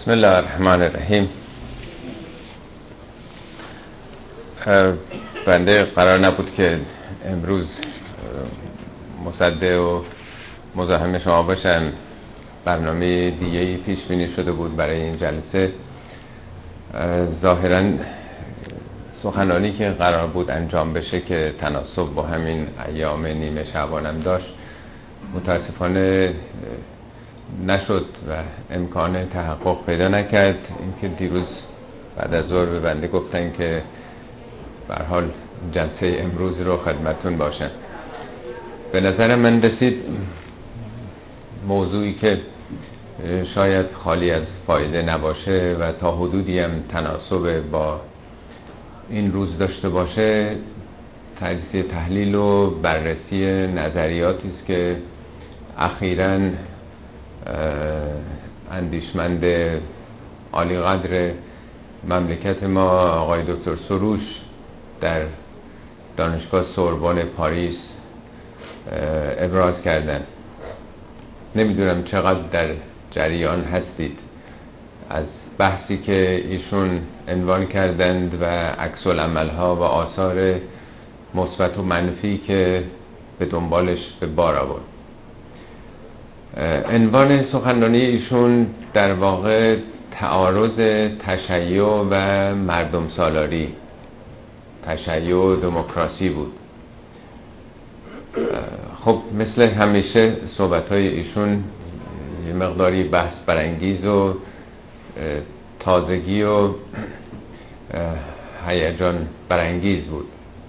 بسم الله الرحمن الرحیم. بنده قرار نبود که امروز مصدق و مزاحم شما باشن. برنامه دیگه‌ای پیش بینی شده بود برای این جلسه. ظاهراً سخنرانی که قرار بود انجام بشه که تناسب با همین ایام نیمه شعبانم داشت متاسفانه نشد و امکان تحقق پیدا نکرد. اینکه دیروز بعد از ظهر به بنده گفتن که به هر حال جلسه امروز رو خدمتون باشن. به نظر من رسید موضوعی که شاید خالی از فایده نباشه و تا حدودی هم تناسب با این روز داشته باشه، تجزیه تحلیل و بررسی نظریاتی است که اخیراً اندیشمند عالی قدر مملکت ما آقای دکتر سروش در دانشگاه سوربن پاریس ابراز کردن. نمیدونم چقدر در جریان هستید از بحثی که ایشون عنوان کردند و عکس العمل‌ها و آثار مثبت و منفی که به دنبالش به بار آورد. عنوان سخنرانی ایشون در واقع تعارض تشیع و مردم سالاری، تشیع و دموکراسی بود. خب مثل همیشه صحبت‌های ایشون یه مقداری بحث برانگیز و تازگی و هیجان برانگیز بود.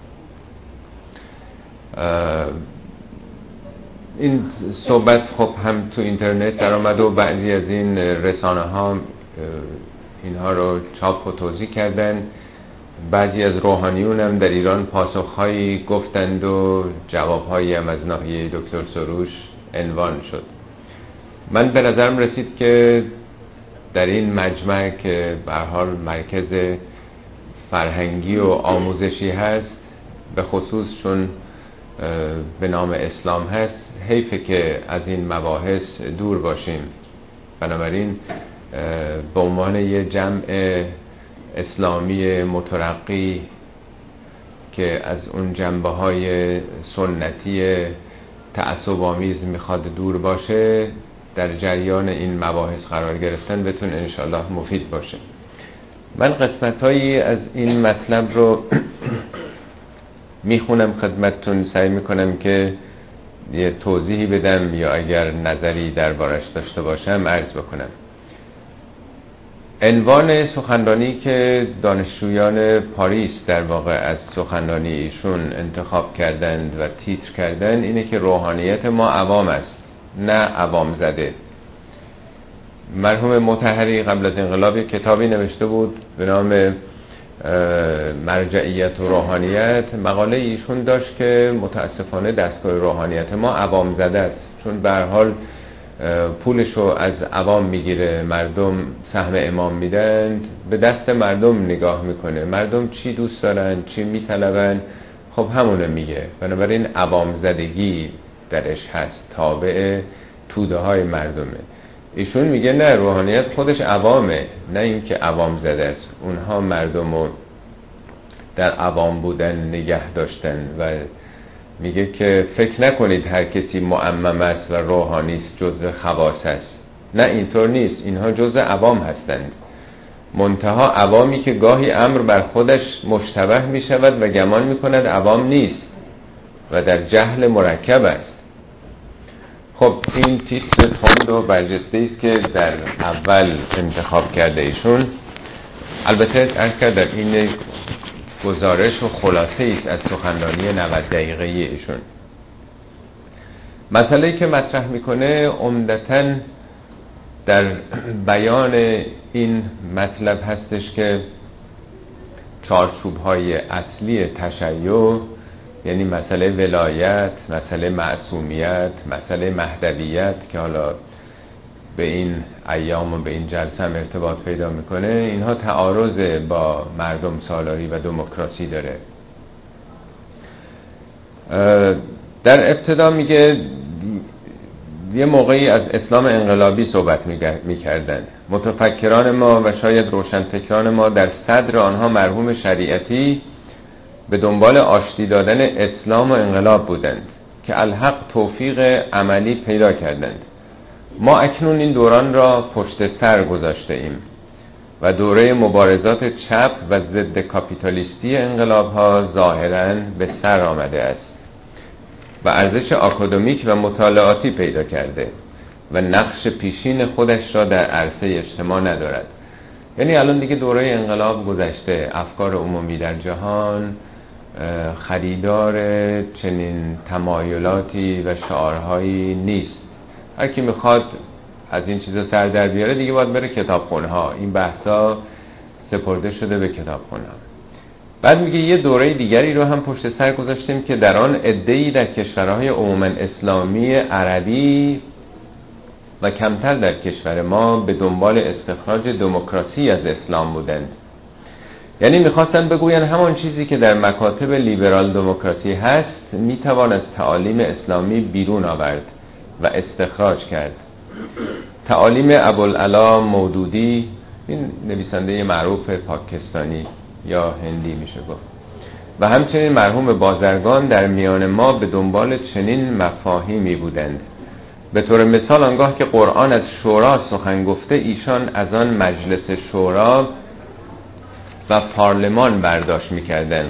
این صحبت خب هم تو اینترنت در آمد و بعضی از این رسانه ها اینها رو چاپ و توضیح کردن. بعضی از روحانیون هم در ایران پاسخهایی گفتند و جوابهایی هم از ناحیه دکتر سروش عنوان شد. من به نظرم رسید که در این مجمع که به هر حال مرکز فرهنگی و آموزشی هست، به خصوص چون به نام اسلام هست، حیفه که از این مباحث دور باشیم. بنابراین به عنوان یه جمع اسلامی مترقی که از اون جنبه‌های سنتی تعصب‌آمیز میخواد دور باشه، در جریان این مباحث قرار گرفتن بتون انشالله مفید باشه. من قسمت‌هایی از این مطلب رو میخونم خدمتتون، سعی میکنم که یه توضیحی بدم یا اگر نظری دربارش داشته باشم عرض بکنم. عنوان سخنرانی که دانشجویان پاریس در واقع از سخنرانی ایشون انتخاب کردند و تیتر کردند اینه که روحانیت ما عوام است، نه عوام زده. مرحوم مطهری قبل از انقلاب یک کتابی نوشته بود به نام مرجعیت و روحانیت. مقاله ایشون داشت که متاسفانه دستگاه روحانیت ما عوام زده است، چون به هر حال پولشو از عوام میگیره، مردم سهم امام میدن، به دست مردم نگاه میکنه، مردم چی دوست دارن چی میطلبن خب همونو میگه. بنابراین عوام زدگی درش هست، تابع توده های مردمه. ایشون میگه نه، روحانیت خودش عوامه، نه اینکه عوام زده است. اونها مردمو در عوام بودن نگه داشتن و میگه که فکر نکنید هر کسی معمم است و روحانی است جزء خواص است. نه، اینطور نیست. اینها جزء عوام هستند، منتها عوامی که گاهی امر بر خودش مشتبه میشود و گمان میکند عوام نیست و در جهل مرکب است. خب این تیتر تند و برجسته است که در اول انتخاب کرده ایشون. البته عرض کردم این گزارش و خلاصه است از سخنرانی 90 دقیقه ایشون. مسئله‌ای که مطرح میکنه عمدتاً در بیان این مطلب هستش که چارچوب‌های اصلی تشیع، یعنی مسئله ولایت، مسئله معصومیت، مسئله مهدویت که حالا به این ایام و به این جلسه هم ارتباط پیدا میکنه، اینها تعارض با مردم سالاری و دموکراسی داره. در ابتدا میگه یه موقعی از اسلام انقلابی صحبت می‌کردند. متفکران ما و شاید روشنفکران ما در صدر آنها مرحوم شریعتی به دنبال آشتی دادن اسلام و انقلاب بودند که الحق توفیق عملی پیدا کردند. ما اکنون این دوران را پشت سر گذاشته ایم و دوره مبارزات چپ و ضد کاپیتالیستی انقلاب ها ظاهراً به سر آمده است و ارزش آکادمیک و مطالعاتی پیدا کرده و نقش پیشین خودش را در عرصه اجتماع ندارد. یعنی الان دیگه دوره انقلاب گذشته، افکار عمومی در جهان خریدار چنین تمایلاتی و شعارهایی نیست. هر کی میخواد از این چیزا سر در بیاره دیگه باید بره کتابخونه ها. این بحثا سپرده شده به کتابخونه ها. بعد میگه یه دوره دیگری رو هم پشت سر گذاشتیم که در آن عده‌ای در کشورهای عموما اسلامی عربی و کمتر در کشور ما به دنبال استخراج دموکراسی از اسلام بودند. یعنی میخواستن بگوین همان چیزی که در مکاتب لیبرال دموکراسی هست میتوان از تعالیم اسلامی بیرون آورد و استخراج کرد. تعالیم ابوالعلا مودودی، این نویسنده معروف پاکستانی یا هندی میشه گفت، و همچنین مرحوم بازرگان در میان ما به دنبال چنین مفاهیمی بودند. به طور مثال آنگاه که قرآن از شورا سخن گفته، ایشان از آن مجلس شورا و پارلمان برداشت می‌کردند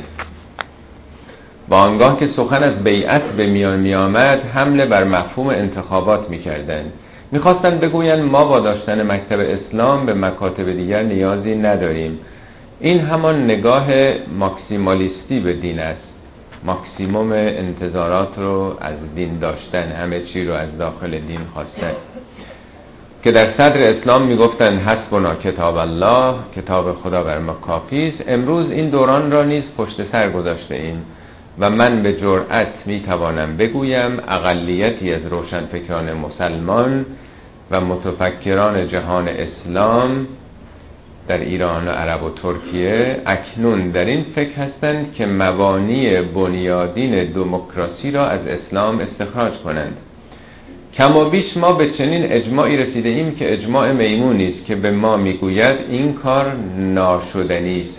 و آنگاه که سخن از بیعت به میان می‌آمد حمله بر مفهوم انتخابات می‌کردند. می‌خواستند بگویند ما با داشتن مکتب اسلام به مکاتب دیگر نیازی نداریم. این همان نگاه ماکسیمالیستی به دین است. ماکسیموم انتظارات رو از دین داشتن، همه چی رو از داخل دین خواستن، که در صدر اسلام میگفتن حسبنا کتاب الله، کتاب خدا بر ما کافی است. امروز این دوران را نیز پشت سر گذاشته ایم و من به جرأت میتوانم بگویم اقلیتی از روشنفکران مسلمان و متفکران جهان اسلام در ایران و عرب و ترکیه اکنون در این فکر هستند که مبانی بنیادین دموکراسی را از اسلام استخراج کنند. کم و بیش ما به چنین اجماعی رسیده ایم که اجماع میمونی است که به ما میگوید این کار ناشدنی است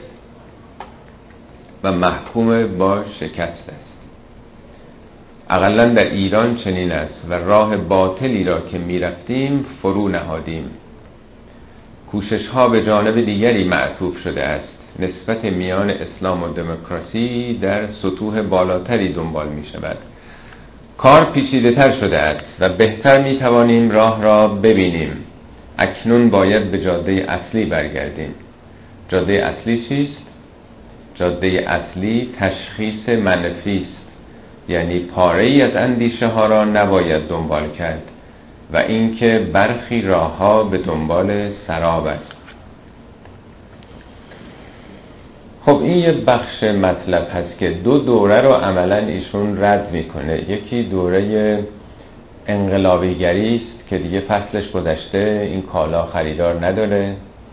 و محکوم با شکست است. اقلا در ایران چنین است و راه باطلی را که میرفتیم فرو نهادیم. کوشش ها به جانب دیگری معطوف شده است. نسبت میان اسلام و دموکراسی در سطوح بالاتری دنبال می شود. کار پیچیده تر شده است و بهتر می توانیم راه را ببینیم. اکنون باید به جاده اصلی برگردیم. جاده اصلی چیست؟ جاده اصلی تشخیص منفی است. یعنی پاره‌ای از اندیشه ها را نباید دنبال کرد و اینکه برخی راه‌ها به دنبال سراب است. خب این یه بخش مطلب هست که دو دوره رو عملاً ایشون رد میکنه. یکی دوره انقلابیگری است که دیگه فصلش گذشته، این کالا خریدار نداره.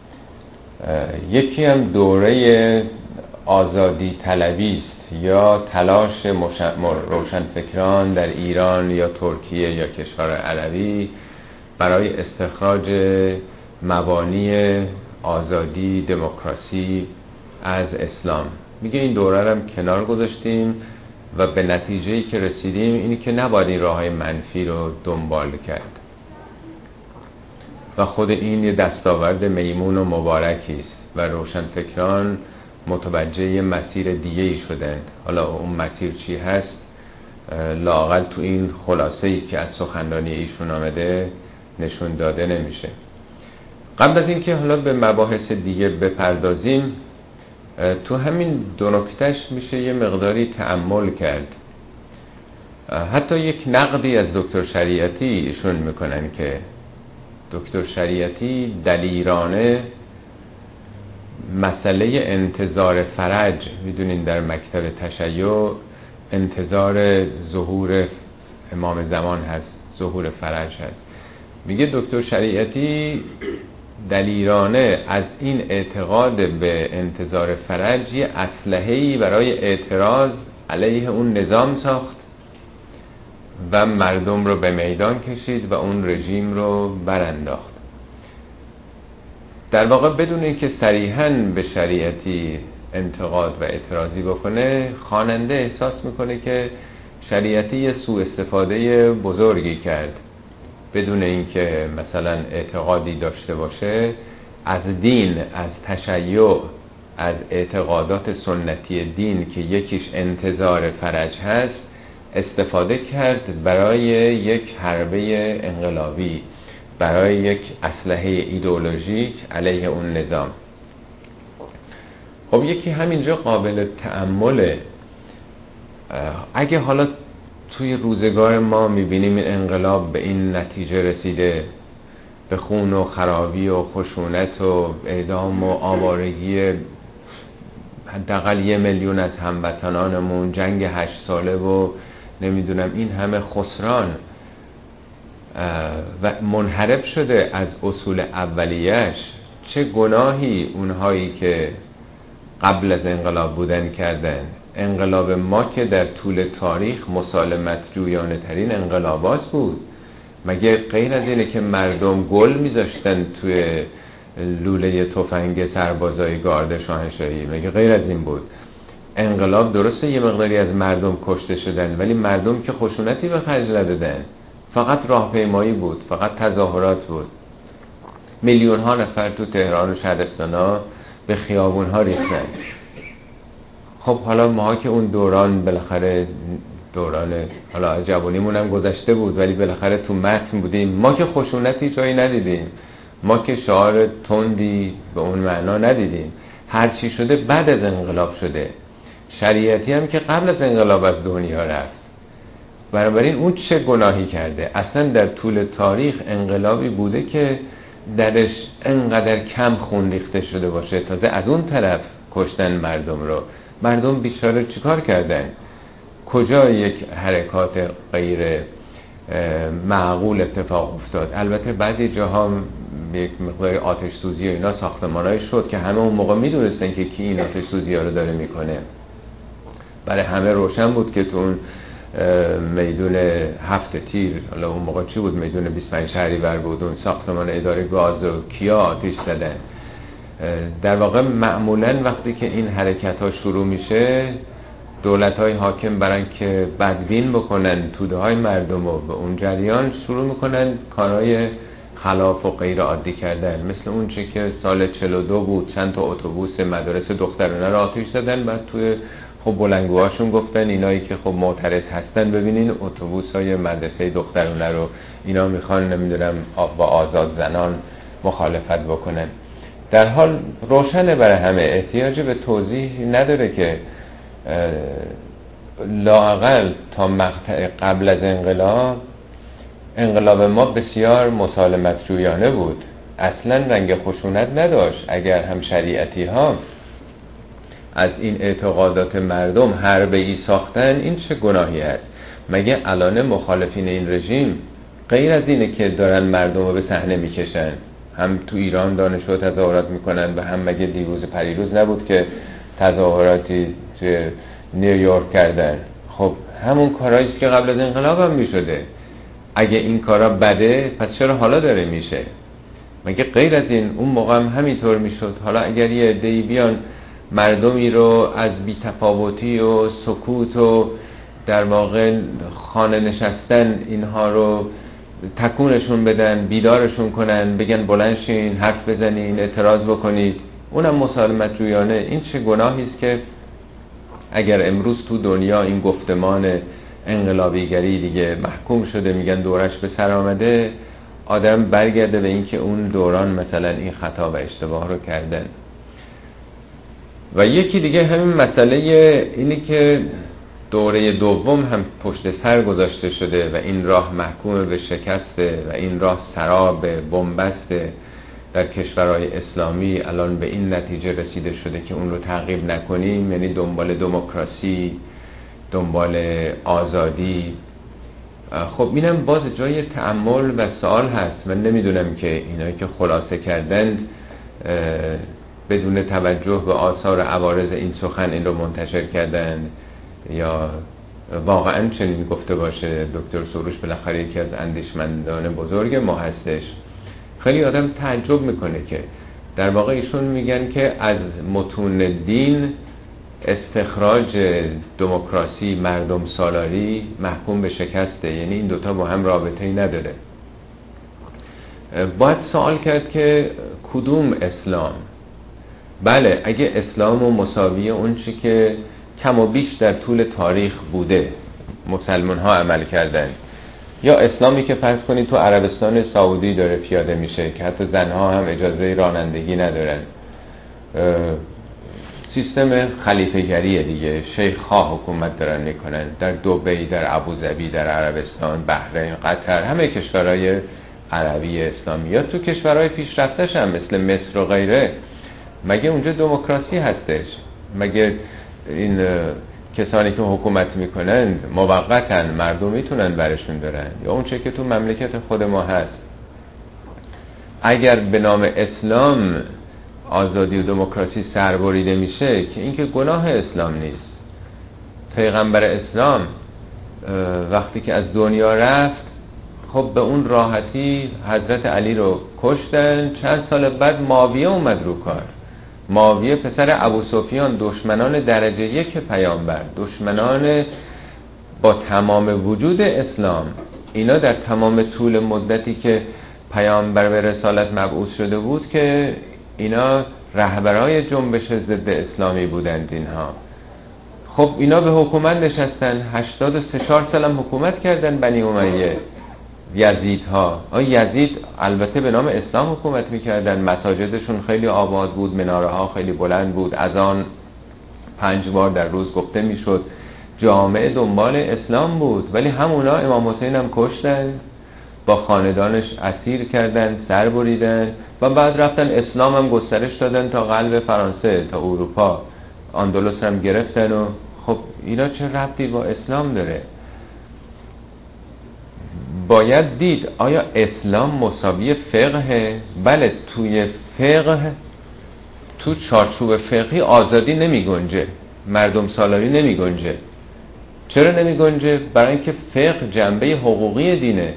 یکی هم دوره آزادی طلبی است یا تلاش روشنفکران در ایران یا ترکیه یا کشور عربی برای استخراج مبانی آزادی دموکراسی از اسلام. میگه این دوره رو هم کنار گذاشتیم و به نتیجه‌ای که رسیدیم اینی که نباید این راه‌های منفی رو دنبال کرد و خود این یه دستاورد میمون و مبارکی است و روشنفکران متوجه مسیر دیگه‌ای شدند. حالا اون مسیر چی هست لااقل تو این خلاصه‌ای که از سخنرانی ایشون آمده نشون داده نمیشه. قبل از اینکه حالا به مباحث دیگه بپردازیم، تو همین دو نکتهش میشه یه مقداری تأمل کرد. حتی یک نقدی از دکتر شریعتی ایشون میکنن که دکتر شریعتی دلیرانه مسئله انتظار فرج، میدونین در مکتب تشیع انتظار ظهور امام زمان هست، ظهور فرج هست. میگه دکتر شریعتی دلیرانه از این اعتقاد به انتظار فرج یه اسلحه‌ای برای اعتراض علیه اون نظام ساخت و مردم رو به میدان کشید و اون رژیم رو برانداخت. در واقع بدون اینکه صریحاً به شریعتی انتقاد و اعتراضی بکنه، خواننده احساس میکنه که شریعتی یه سوء استفاده بزرگی کرد، بدون اینکه مثلا اعتقادی داشته باشه، از دین، از تشیع، از اعتقادات سنتی دین که یکیش انتظار فرج هست استفاده کرد برای یک حربه انقلابی، برای یک اسلحه ایدئولوژیک علیه اون نظام. خب یکی همینجا قابل تأمله. اگه حالا توی روزگار ما میبینیم این انقلاب به این نتیجه رسیده، به خون و خرابی و خشونت و اعدام و آوارگی حداقل 1 میلیون از هموطنانمون، جنگ 8 ساله و نمیدونم این همه خسران، و منحرف شده از اصول اولیش، چه گناهی اونهایی که قبل از انقلاب بودن کردن؟ انقلاب ما که در طول تاریخ مسالمت جویانه ترین انقلابات بود. مگه غیر از اینه که مردم گل میذاشتن توی لوله تفنگ سربازای گارد شاهنشاهی؟ مگه غیر از این بود؟ انقلاب درسته یه مقداری از مردم کشته شدن، ولی مردم که خشونتی به خرج ندادن، فقط راهپیمایی بود، فقط تظاهرات بود. میلیون ها نفر تو تهران و شهرستانا به خیابون ها ریختن. خب حالا ما که اون دوران بالاخره دوران حالا جوانیمون هم گذشته بود، ولی بالاخره تو متن بودیم، ما که خشونتی جایی ندیدیم، ما که شعار تندی به اون معنا ندیدیم. هر چی شده بعد از انقلاب شده. شریعتی هم که قبل از انقلاب از دنیا رفت. بنابراین اون چه گناهی کرده؟ اصلا در طول تاریخ انقلابی بوده که درش انقدر کم خون ریخته شده باشه، تازه از اون طرف کشتن مردم رو. مردم بیچاره چیکار کردن؟ کجا یک حرکات غیر معقول اتفاق افتاد؟ البته بعضی جاها یک مقدار آتش سوزی و اینا ساختمانای شد که همه اون موقع میدونستن که کی این آتش سوزی ها رو داره میکنه. برای همه روشن بود که تو اون میدون 7 تیر، حالا اون موقع چی بود، میدون 25 شهریور بود، اون ساختمان اداره گاز و کیا آتش زدن. در واقع معمولا وقتی که این حرکت ها شروع میشه، دولت های حاکم برای که بدبین بکنن توده های مردم و به اون جریان شروع میکنن کارهای خلاف و غیر عادی کردن، مثل اون چه که سال 42 بود چند تا اتوبوس مدارس دخترانه را آتش زدن. بعد توی خب بلندگوهاشون گفتن اینایی که خب معترض هستن ببینین اتوبوس های مدرسه دخترانه رو اینا میخوان نمیدونم با آزاد زنان مخالفت بکنن. در حال روشنه برای همه، احتیاج به توضیح نداره که لااقل تا مقطع قبل از انقلاب ما بسیار مسالمت جویانه بود، اصلا رنگ خشونت نداشت. اگر هم شریعتی ها از این اعتقادات مردم حربه‌ای ساختن، این چه گناهی است؟ مگه الان مخالفین این رژیم غیر از اینه که دارن مردم رو به صحنه میکشن، هم تو ایران دانشجو تظاهرات میکنن و هم مگه دیروز پریروز نبود که تظاهراتی توی نیویورک کردن؟ خب همون کارهایی که قبل از انقلاب هم میشده. اگه این کارا بده پس چرا حالا داره میشه؟ مگه غیر از این اون موقع هم همینطور میشد؟ حالا اگر یه عده‌ای بیان مردمی رو از بی‌تفاوتی و سکوت و در واقع خانه نشستن اینها رو تکونشون بدن، بیدارشون کنن، بگن بلند شین، حرف بزنین، اعتراض بکنید، اونم مسالمت جویانه. این چه گناهی است که اگر امروز تو دنیا این گفتمان انقلابیگری دیگه محکوم شده، میگن دورش به سر آمده، آدم برگرده به این که اون دوران مثلا این خطا و اشتباه رو کردن. و یکی دیگه همین مسئله اینی که دوره دوم هم پشت سر گذاشته شده و این راه محکوم به شکسته و این راه سراب بنبسته در کشورهای اسلامی. الان به این نتیجه رسیده شده که اون رو تعقیب نکنیم، یعنی دنبال دموکراسی، دنبال آزادی. خب اینم باز جای تأمل و سوال هست. من نمیدونم که اینایی که خلاصه کردن بدون توجه به آثار عوارض این سخن این رو منتشر کردن یا واقعا چنین گفته باشه. دکتر سروش بالاخره یکی از اندیشمندان بزرگ ما هستش. خیلی آدم تعجب میکنه که در واقع ایشون میگن که از متون دین استخراج دموکراسی، مردم سالاری محکوم به شکسته. یعنی این دوتا با هم رابطه‌ای نداره. باید سوال کرد که کدوم اسلام؟ بله، اگه اسلام و مساوی اون چی که کم و بیش در طول تاریخ بوده مسلمان ها عمل کردن، یا اسلامی که فرض کنید تو عربستان سعودی داره پیاده میشه که حتی زنها هم اجازه رانندگی ندارن، سیستم خلیفه‌گریه دیگه، شیخ ها حکومت دارن میکنن در دبی، در ابوظبی، در عربستان، بحرین، قطر، همه کشورهای عربی اسلامی، یا تو کشورهای پیشرفته‌ش هم مثل مصر و غیره. مگه اونجا دموکراسی هستش؟ مگه این کسانی که حکومت میکنن موقتاً مردم میتونن برشون دارن؟ یا اون چه که تو مملکت خود ما هست، اگر به نام اسلام آزادی و دموکراسی سربریده میشه که این که گناه اسلام نیست. پیغمبر اسلام وقتی که از دنیا رفت، خب به اون راحتی حضرت علی رو کشتن. چند سال بعد معاویه اومد رو کار. معاویه پسر ابوسفیان، دشمنان درجه یک پیامبر، دشمنان با تمام وجود اسلام. اینا در تمام طول مدتی که پیامبر به رسالت مبعوث شده بود که اینا رهبرای جنبش ضد اسلامی بودند اینها. خب اینا به حکومت نشستن، 84 سال هم حکومت کردن بنی امیه. یزیدها، یزید البته به نام اسلام حکومت میکردن، مساجدشون خیلی آباد بود، مناره ها خیلی بلند بود، اذان 5 بار در روز گفته میشد، جامعه دنبال اسلام بود. ولی همونا امام حسین هم کشتن، با خاندانش اسیر کردن، سر بریدن و بعد رفتن اسلام هم گسترش دادن تا قلب فرانسه، تا اروپا، اندلس هم گرفتن. و خب اینا چه ربطی با اسلام داره؟ باید دید آیا اسلام مساوی فقه؟ بله، توی فقه، تو چارچوب فقهی آزادی نمی گنجه، مردم سالاری نمی گنجه. چرا نمی گنجه؟ برای اینکه فقه جنبه حقوقی دینه.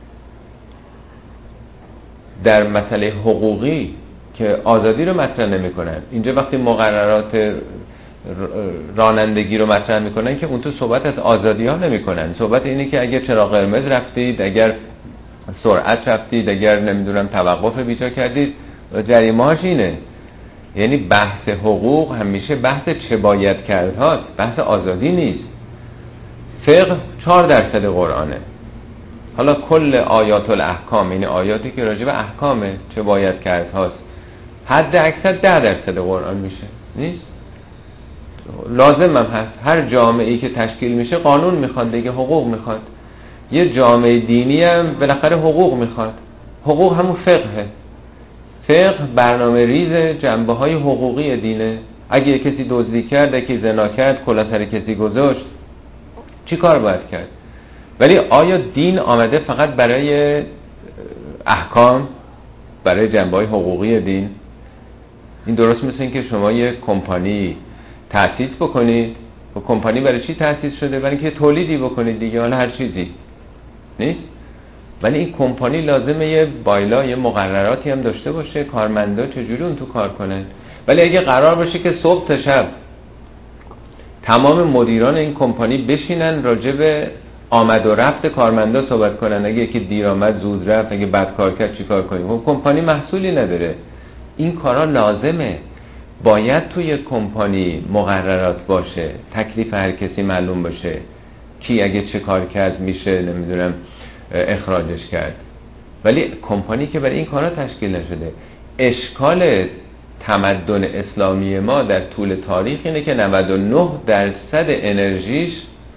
در مسئله حقوقی که آزادی رو مطرح نمی کنن. اینجا وقتی مقررات رانندگی رو مطرح میکنن که اون تو صحبت از آزادی ها نمی کنن. صحبت اینه که اگر چراغ قرمز رفتید، اگر سرعت رفتید، اگر نمیدونم توقف بیجا کردید، جریمه هاش اینه. یعنی بحث حقوق همیشه بحث چه باید کرد هاست، بحث آزادی نیست. فقه 4% قرآنه. حالا کل آیات الاحکام، یعنی آیاتی که راجع به احکامه، چه باید کرد هاست، حد اکثر 10% قرآن میشه. نیست؟ لازم هم هست. هر جامعه‌ای که تشکیل میشه قانون میخواد دیگه، حقوق میخواد. یه جامعه دینی هم بالاخره حقوق میخواد. حقوق همون فقهه. فقه برنامه ریز جنبه‌های حقوقی دینه. اگه کسی دزدی کرد، اگه زنا کرد، کلاه سر کسی گذاشت، چی کار باید کرد؟ ولی آیا دین آمده فقط برای احکام، برای جنبه‌های حقوقی دین؟ این درست مثل این که شما یه کمپانی تأسیس بکنید. و کمپانی برای چی تأسیس شده؟ برای اینکه تولیدی بکنید دیگه، حالا هر چیزی نیست. ولی این کمپانی لازمه یه بایلا، یه مقرراتی هم داشته باشه، کارمندا چجوری اون تو کار کنن. ولی اگه قرار باشه که صبح تا شب تمام مدیران این کمپانی بشینن راجع به آمد و رفت کارمندا صحبت کنن، اگه یکی دیر آمد زود رفت، اگه بد کار کرد چی کار کنیم؟ خب کمپانی محصولی نداره. این کارا لازمه. باید توی کمپانی مقررات باشه، تکلیف هر کسی معلوم باشه، کی اگه چه کار کرد میشه نمیدونم اخراجش کرد. ولی کمپانی که برای این کارا تشکیل نشده. اشکال تمدن اسلامی ما در طول تاریخ اینه که 99% انرژیش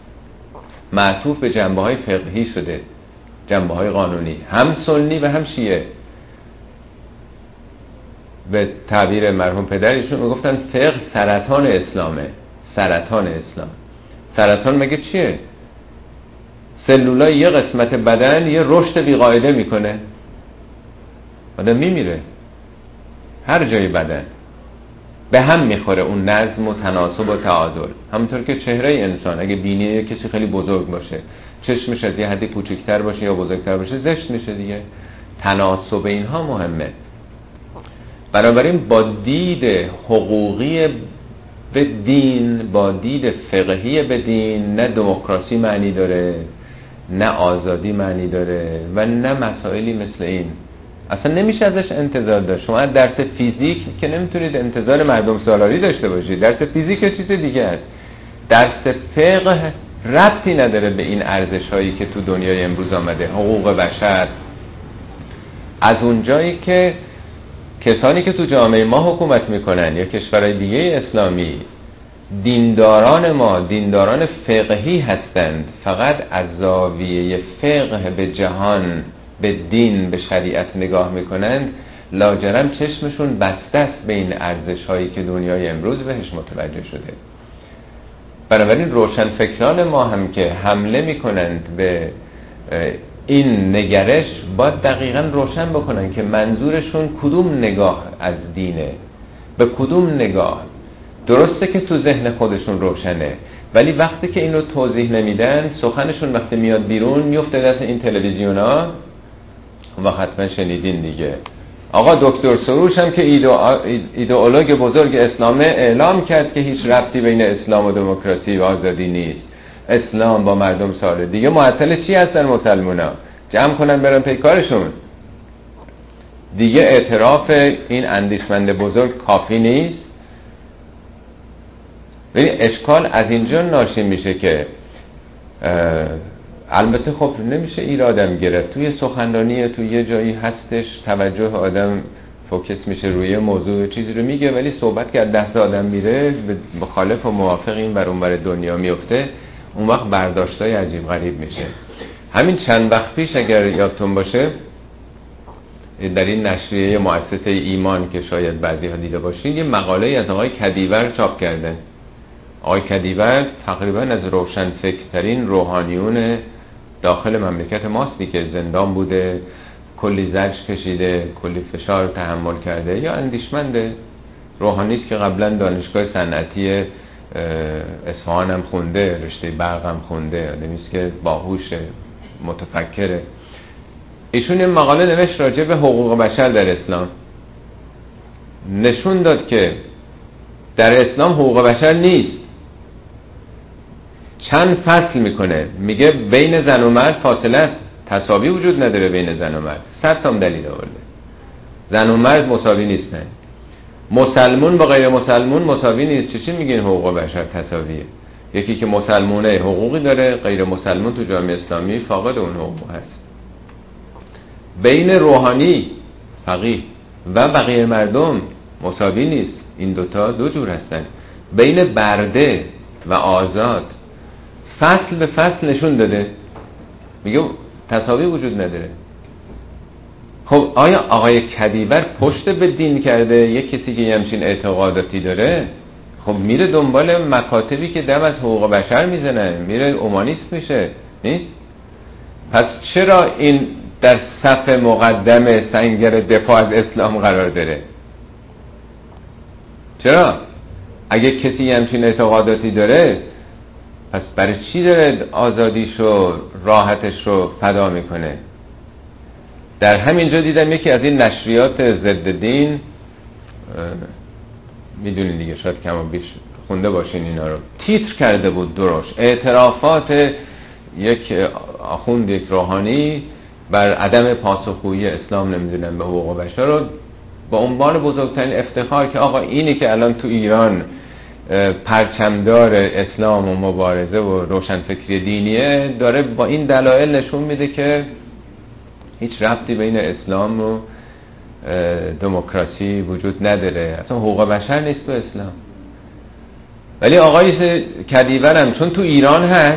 معطوف به جنبه‌های فقهی شده، جنبه‌های قانونی، هم سنی و هم شیعه. به تعبیر مرحوم پدرشون میگفتن فقه سرطان اسلامه. سرطان اسلام. سرطان مگه چیه؟ سلولای یه قسمت بدن یه رشد بیقاعده میکنه، آدم میمیره هر جای بدن. به هم میخوره اون نظم و تناسب و تعادل. همونطور که چهره انسان اگه بینی کسی خیلی بزرگ باشه، چشمش از یه حدی کوچکتر باشه یا بزرگتر باشه، زشت میشه دیگه. تناسب اینها مهمه. بنابراین با دید حقوقی به دین، با دید فقهی به دین، نه دموکراسی معنی داره، نه آزادی معنی داره و نه مسائلی مثل این. اصلا نمیشه ازش انتظار داشت. شما درس فیزیک که نمیتونید انتظار مردم سالاری داشته باشید. درس فیزیک چیز دیگه است. درس فقه ربطی نداره به این ارزش هایی که تو دنیای امروز آمده، حقوق بشر. از اونجایی که کسانی که تو جامعه ما حکومت میکنن یا کشورهای دیگه اسلامی، دینداران ما دینداران فقهی هستند، فقط از زاویه فقه به جهان، به دین، به شریعت نگاه میکنند، لاجرم چشمشون بسته است به این ارزش هایی که دنیای امروز بهش متوجه شده. بنابراین روشنفکران ما هم که حمله میکنند به این نگرش باید دقیقاً روشن بکنن که منظورشون کدوم نگاه از دینه، به کدوم نگاه. درسته که تو ذهن خودشون روشنه، ولی وقتی که این رو توضیح نمیدن، سخنشون وقتی میاد بیرون میفته دست این تلویزیونا و حتما شنیدین دیگه. آقا دکتر سروش هم که ایدئولوگ بزرگ اسلامه اعلام کرد که هیچ ربطی بین اسلام و دموکراسی و آزادی نیست. اسلام با مردم ساله. دیگه معطل چی هستن مسلمونا؟ جمع کنن برن پی کارشون. دیگه اعتراف این اندیشمند بزرگ کافی نیست. ببین اشکال از اینجا ناشی میشه که البته خب نمیشه ایرادم گرفت. توی سخنرانی توی یه جایی هستش توجه آدم فوکس میشه روی موضوع چیزی رو میگه، ولی صحبت که از دست آدم میره به مخالف و موافق این ور اون ور دنیا میفته، اون وقت برداشتای عجیب غریب میشه. همین چند وقت پیش اگر یادتون باشه در این نشریه مؤسسه ایمان که شاید بعضی ها دیده باشین، یه مقاله از آقای کدیور چاپ کردن. آقای کدیور تقریبا از روشنفکرترین روحانیون داخل مملکت ماستی که زندان بوده، کلی زجر کشیده، کلی فشار تحمل کرده، یا اندیشمنده روحانیست که قبلا دانشگاه صنعتی اصفهان هم خونده، رشته برق هم خونده، آدمیست که باهوشه، متفکره. ایشون این مقاله نوشت راجع به حقوق بشر در اسلام. نشون داد که در اسلام حقوق بشر نیست. چند فصل میکنه، میگه بین زن و مرد فاصله است، تساوی وجود نداره بین زن و مرد. 100 تا دلیل آورده. زن و مرد مساوی نیستن. مسلمون با غیر مسلمون مساوی نیست. چی میگین حقوق بشر تساویه؟ یکی که مسلمونه حقوقی داره، غیر مسلمون تو جامعه اسلامی فاقد اون حقوق هست. بین روحانی فقیه و بقیه مردم مساوی نیست. این دوتا دو جور هستن. بین برده و آزاد فصل به فصل نشون داده، میگه تساوی وجود نداره. خب آیا آقای کدیور پشت به دین کرده؟ یک کسی که همچین اعتقاداتی داره خب میره دنبال مکاتبی که دم از حقوق بشر میزنه، میره اومانیست میشه، نیست؟ پس چرا این در صف مقدم سنگر دفاع از اسلام قرار داره؟ چرا؟ اگه کسی همچین اعتقاداتی داره پس برای چی داره آزادیش و راحتش رو فدا میکنه؟ در همینجا دیدم یکی از این نشریات ضد دین، میدونین دیگه شاید کم و بیش خونده باشین اینا رو، تیتر کرده بود دروش اعترافات یک آخوند، یک روحانی بر عدم پاسخگویی اسلام نمیدونم به حقوق بشر رو با عنوان بزرگترین افتخار که آقا اینی که الان تو ایران پرچمدار اسلام و مبارزه و روشنفکری دینیه، داره با این دلایل نشون میده که هیچ ربطی بین اسلام و دموکراسی وجود نداره، اصلا حقوق بشر نیست تو اسلام. ولی آقای کدیورم چون تو ایران هست،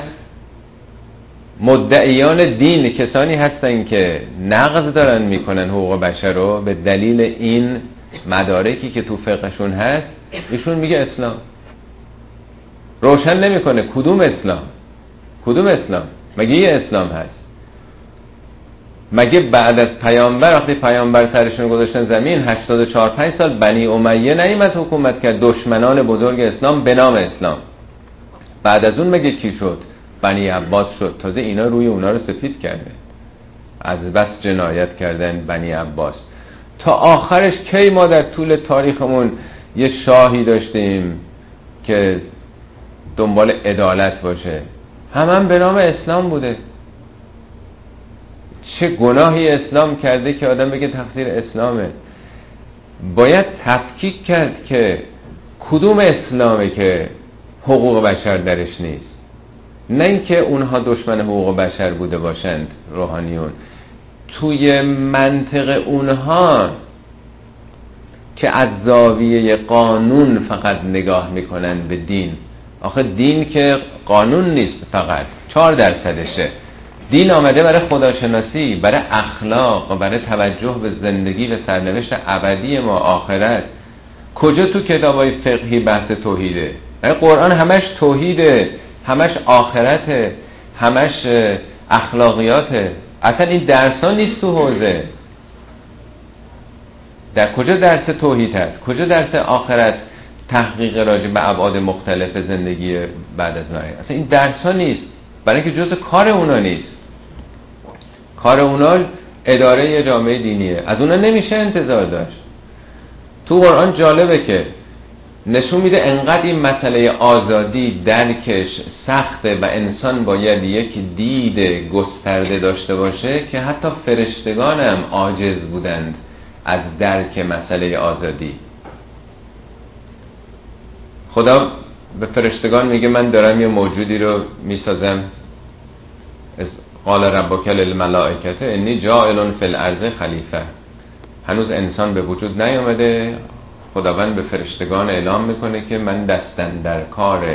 مدعیان دین کسانی هستن که نقض دارن میکنن حقوق بشر رو به دلیل این مدارکی که تو فقهشون هست، ایشون میگه اسلام. روشن نمیکنه کدوم اسلام، کدوم اسلام، مگه یه اسلام هست؟ مگه بعد از پیامبر وقتی پیامبر سرشون گذاشتن زمین 84-85 سال بنی امیه نیامد حکومت کرد، دشمنان بزرگ اسلام به نام اسلام. بعد از اون مگه کی شد؟ بنی عباس شد. تازه اینا روی اونا رو سفید کرده، از بس جنایت کردن بنی عباس. تا آخرش کی ما در طول تاریخمون یه شاهی داشتیم که دنبال عدالت باشه؟ هم به نام اسلام بوده. چه گناهی اسلام کرده که آدم بگه تقصیر اسلامه؟ باید تفکیک کرد که کدوم اسلامه که حقوق بشر درش نیست، نه اینکه اونها دشمن حقوق بشر بوده باشند روحانیون. توی منطق اونها که از زاویه قانون فقط نگاه میکنن به دین. آخه دین که قانون نیست، فقط 4%شه. دین آمده برای خداشناسی، برای اخلاق، برای توجه به زندگی و سرنوشت ابدی ما، آخرت. کجا تو کتابای فقهی بحث توحیده؟ قرآن همش توحیده، همش آخرته، همش اخلاقیاته. اصلا این درس ها نیست تو حوزه. در کجا درس توحید هست؟ کجا درس آخرت، تحقیق راجع به ابعاد مختلف زندگی بعد از مرگ؟ اصلا این درس ها نیست، برای اینکه جزء کار اونا نیست. کار اونا اداره جامعه دینیه، از اونا نمیشه انتظار داشت. تو قرآن جالبه که نشون میده انقدر این مسئله آزادی درکش سخته و انسان باید یک دید گسترده داشته باشه که حتی فرشتگان هم عاجز بودند از درک مسئله آزادی. خدا به فرشتگان میگه من دارم یه موجودی رو میسازم، قال ربک للملائکه انی جاعل فی الارض خلیفه. هنوز انسان به وجود نیامده، خداوند به فرشتگان اعلام میکنه که من دستن در کار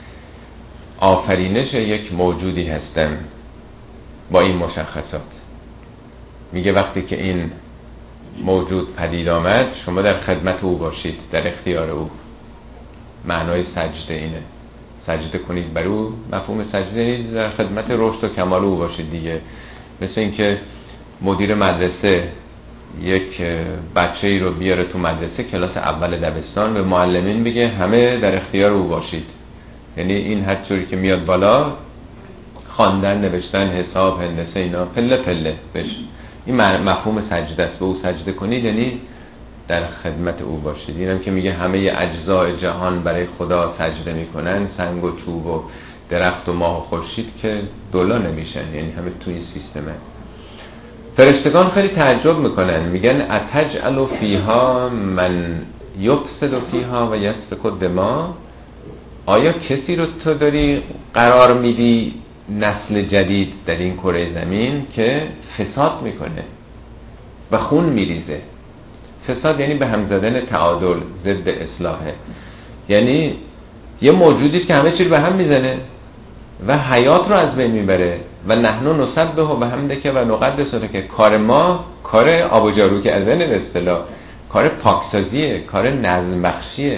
آفرینش یک موجودی هستم با این مشخصات. میگه وقتی که این موجود پدید آمد شما در خدمت او باشید، در اختیار او. معنای سجده اینه، سجده کنید بر او. مفهوم سجده در خدمت رشد و کمال او باشید دیگه. مثل اینکه مدیر مدرسه یک بچه‌ای رو بیاره تو مدرسه کلاس اول دبستان، به معلمین بگه همه در اختیار او باشید. یعنی این هر جوری که میاد بالا، خواندن، نوشتن، حساب، هندسه، اینا پله پله بشه. این مفهوم سجده است. به او سجده کنید یعنی در خدمت او باشید. اینم که میگه همه اجزای جهان برای خدا سجده میکنن، سنگ و چوب و درخت و ماه و خورشید که دولا نمیشن، یعنی همه توی سیستمه. فرشتگان خیلی تعجب میکنن، میگن اتجعل فیها من یفسد فیها و یسفک الدماء. آیا کسی رو تو داری قرار میدی نسل جدید در این کره زمین که فساد میکنه و خون میریزه؟ فساد یعنی به هم زدن تعادل، ضد اصلاحه. یعنی یه موجودی که همه چیز به هم میزنه و حیات رو از بین میبره. و نحن نسبح و حمدک و نقدس که کار ما کار آب و جارو که از به اصطلاح کار پاکسازیه، کار نظم بخشیه.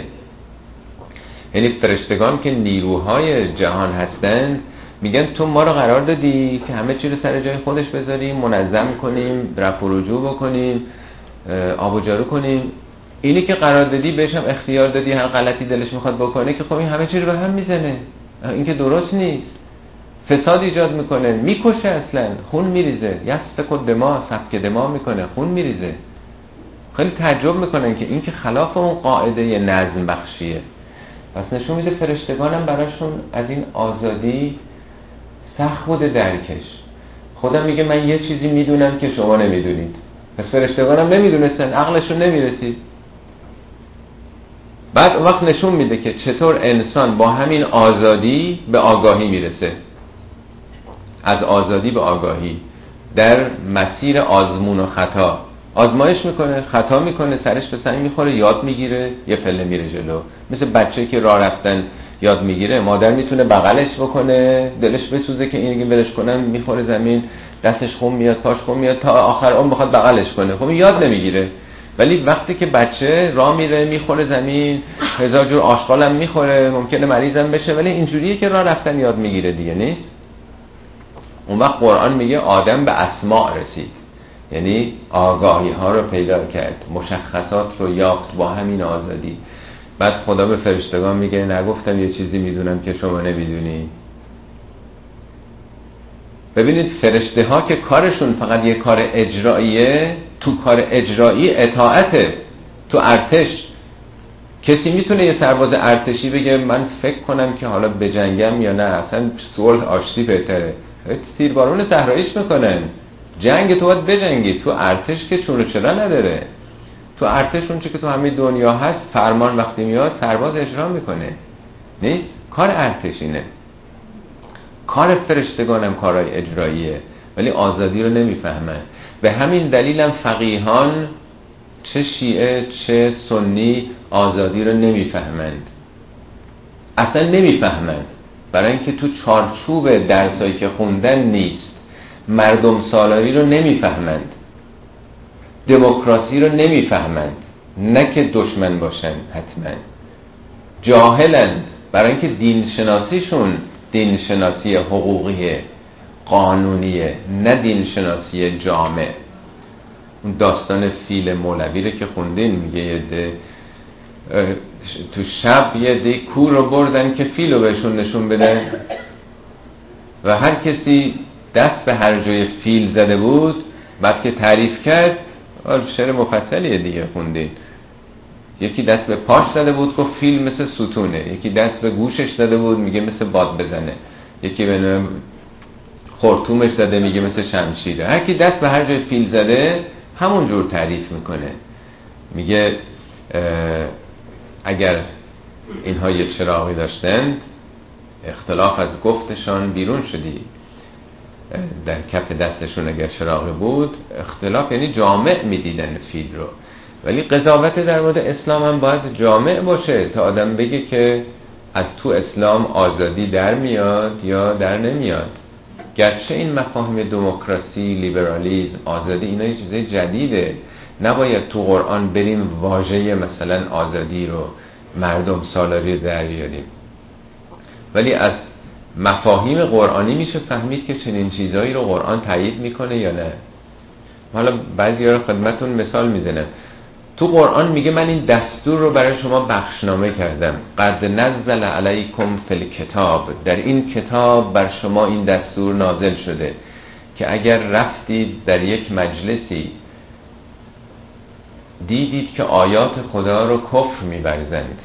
یعنی فرشتگان که نیروهای جهان هستند میگن تو ما رو قرار دادی که همه چیز رو سر جای خودش بذاریم، منظم کنیم، رفع و رجوع بکنیم، آب و جارو کنیم. اینی که قرار دادی بهش هم اختیار دادی هر غلطی دلش میخواد بکنه که خب این همه چیز رو به هم میزنه. این که درست نیست، فساد ایجاد میکنه، میکشه، اصلا خون میریزه، یسفک الدماء، سفک دماء میکنه، خون میریزه. خیلی تعجب میکنن که این که خلاف اون قاعده نظم بخشیه. پس نشون میده فرشتگان هم براشون از این آزادی سخت بوده درکش. خدا میگه من یه چیزی میدونم که شما نمیدونید. پس فرشتگان هم نمیدونستن، عقلشون نمیرسید. بعد اون وقت نشون میده که چطور انسان با همین آزادی به آگاهی میرسه، از آزادی به آگاهی، در مسیر آزمون و خطا. آزمایش میکنه، خطا میکنه، سرش به سنگ میخوره، یاد میگیره، یه پله میره جلو. مثل بچه که راه رفتن یاد میگیره، مادر میتونه بغلش بکنه، دلش بسوزه که اینو ولش کنن، میخوره زمین، دستش خون میاد، پاش خون میاد، تا آخر اون بخواد بغلش کنه. خب یاد نمیگیره. ولی وقتی که بچه راه میره، میخوره زمین، هزار جور آشغال هم میخوره، ممکنه مریضم بشه، ولی اینجوریه که راه رفتن یاد میگیره دیگه، نیست؟ اون وقت قرآن میگه آدم به اسماء رسید. یعنی آگاهی ها رو پیدا کرد، مشخصات رو یافت با همین آزادی. بعد خدا به فرشتگان میگه نگفتم یه چیزی میدونم که شما نمیدونی؟ ببینید فرشته ها که کارشون فقط یه کار اجراییه، تو کار اجرایی اطاعته. تو ارتش کسی میتونه یه سرباز ارتشی بگه من فکر کنم که حالا بجنگم یا نه، اصلا صلح آشتی بهتره، تیربارون صحراییش میکنن. جنگ تو باید بجنگی. تو ارتش که چون و چرا نداره. تو ارتش اون چی که تو همه دنیا هست، فرمان وقتی میاد سرباز اجرا میکنه، نیست؟ کار ارتشینه. کار فرشتگانم کارهای اجراییه، ولی آزادی رو نمیفهمن. به همین دلیلم فقیهان چه شیعه چه سنی آزادی رو نمیفهمند، اصلا نمیفهمند، برای اینکه تو چارچوب درسایی که خوندن نیست. مردم سالاری رو نمیفهمند، دموکراسی رو نمیفهمند، نه که دشمن باشن، حتما جاهلند، برای اینکه دین شناسیشون دین شناسی حقوقیه، قانونیه، نه دین شناسی جامع. اون داستان فیل مولوی رو که خوندین، میگه یه ده تو شب یه ده کور رو بردن که فیل رو بهشون نشون بدن و هر کسی دست به هر جای فیل زده بود، بعد که تعریف کرد، شعر مفصلیه دیگه خوندین، یکی دست به پاش زده بود گفت فیل مثل ستونه، یکی دست به گوشش زده بود میگه مثل باد بزنه، یکی به خرطومش زده میگه مثل شمشیره. هر کی دست به هر جای فیل زده همون جور تعریف میکنه. میگه اگر اینها یه چراغی داشتند، اختلاف از گفتشان بیرون شدی، در کف دستشون اگر چراغی بود، اختلاف یعنی جامع میدیدن فیل رو. ولی قضاوت در مورد اسلام هم باید جامع باشه تا آدم بگه که از تو اسلام آزادی در میاد یا در نمیاد. گرچه این مفاهیم دموکراسی، لیبرالیسم، آزادی اینا یه چیز جدیده، نباید تو قرآن بریم واژه مثلا آزادی رو، مردم سالاری در بیاریم، ولی از مفاهیم قرآنی میشه فهمید که چنین چیزایی رو قرآن تایید میکنه یا نه. حالا بعضی رو خدمتون مثال میزنم. تو قرآن میگه من این دستور رو برای شما بخشنامه کردم، قد نزل علیکم فی الکتاب، در این کتاب بر شما این دستور نازل شده که اگر رفتید در یک مجلسی دیدید که آیات خدا رو کفر می‌ورزند،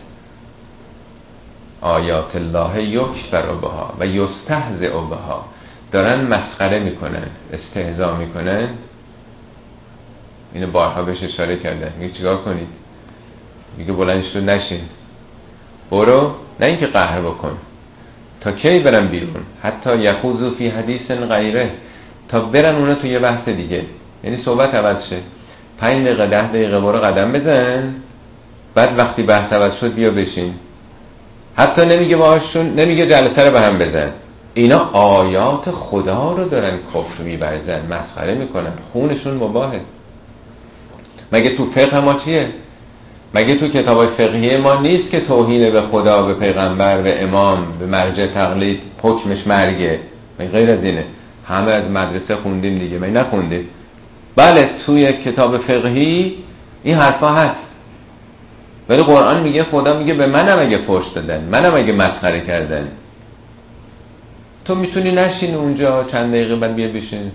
آیات الله یکفر بها و یستهزئ بها، دارن مسخره میکنن، استهزا میکنن، اینو بارها بهش اشاره کردن، میگه چیکار کنید؟ میگه بلند شو نشین، برو، نه اینکه قهر بکن، تا کی برن بیرون، حتی یخوضوا فی حدیث غیره، تا برن اونا تو یه بحث دیگه، یعنی صحبت عوض شه. 5 دقیقه 10 دقیقه برو قدم بزن، بعد وقتی بحث عوض شد بیا بشین. حتی نمیگه باهاشون، نمیگه جلسه رو به هم بزن، اینا آیات خدا رو دارن کفر می‌ورزن، مسخره میکنن، خونشون مباهه. مگه تو فقه ما چیه؟ مگه تو کتابای فقهی ما نیست که توهین به خدا، به پیغمبر، به امام، به مرجع تقلید حکمش مرگه؟ مگه غیر از اینه؟ همه از مدرسه خوندیم دیگه، مگه نخوندید؟ بله توی کتاب فقهی این حرفا هست، ولی قرآن میگه، خدا میگه به منم اگه فحش دادن، منم اگه مسخره کردن، تو میتونی نشین اونجا چند دقیقه بعد بیا بشین،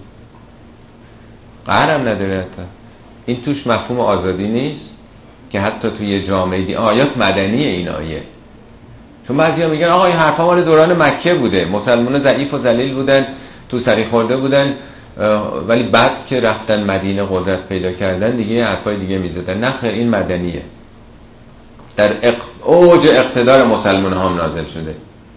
قهرم نداره. حتی این توش مفهوم آزادی نیست که حتی توی جامعه دی آیات مدنیه این آیه. چون بعضیا میگن آقا این حرفا مال دوران مکه بوده، مسلمان‌ها ضعیف و ذلیل بودن، تو سری خورده بودن، ولی بعد که رفتن مدینه قدرت پیدا کردن دیگه حرفای دیگه میزدن. نه خیر، این مدنیه، در اوج اقتدار مسلمان‌ها هم نازل شده.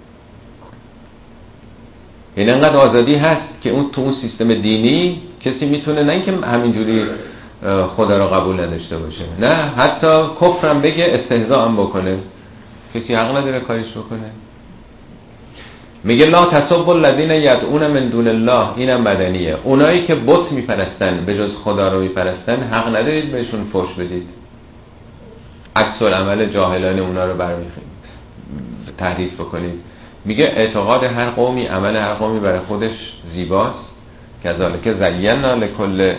این انقدر آزادی هست که اون تو اون سیستم دینی کسی میتونه نه اینکه همینجوری خدا رو قبول نداشته باشه، نه حتی کفرم بگه، استهزاء هم بکنه، کسی حق نداره کارش بکنه. میگه لا تسبوا الذین یدعون من دون الله، اینم مدنیه، اونایی که بت میپرستن به جز خدا رو میپرستن حق ندارید بهشون فحش بدید، عکس العمل جاهلان اونا رو تحریف بکنید. میگه اعتقاد هر قومی، عمل هر قومی برای خودش زیباست، کذالک زینا لکل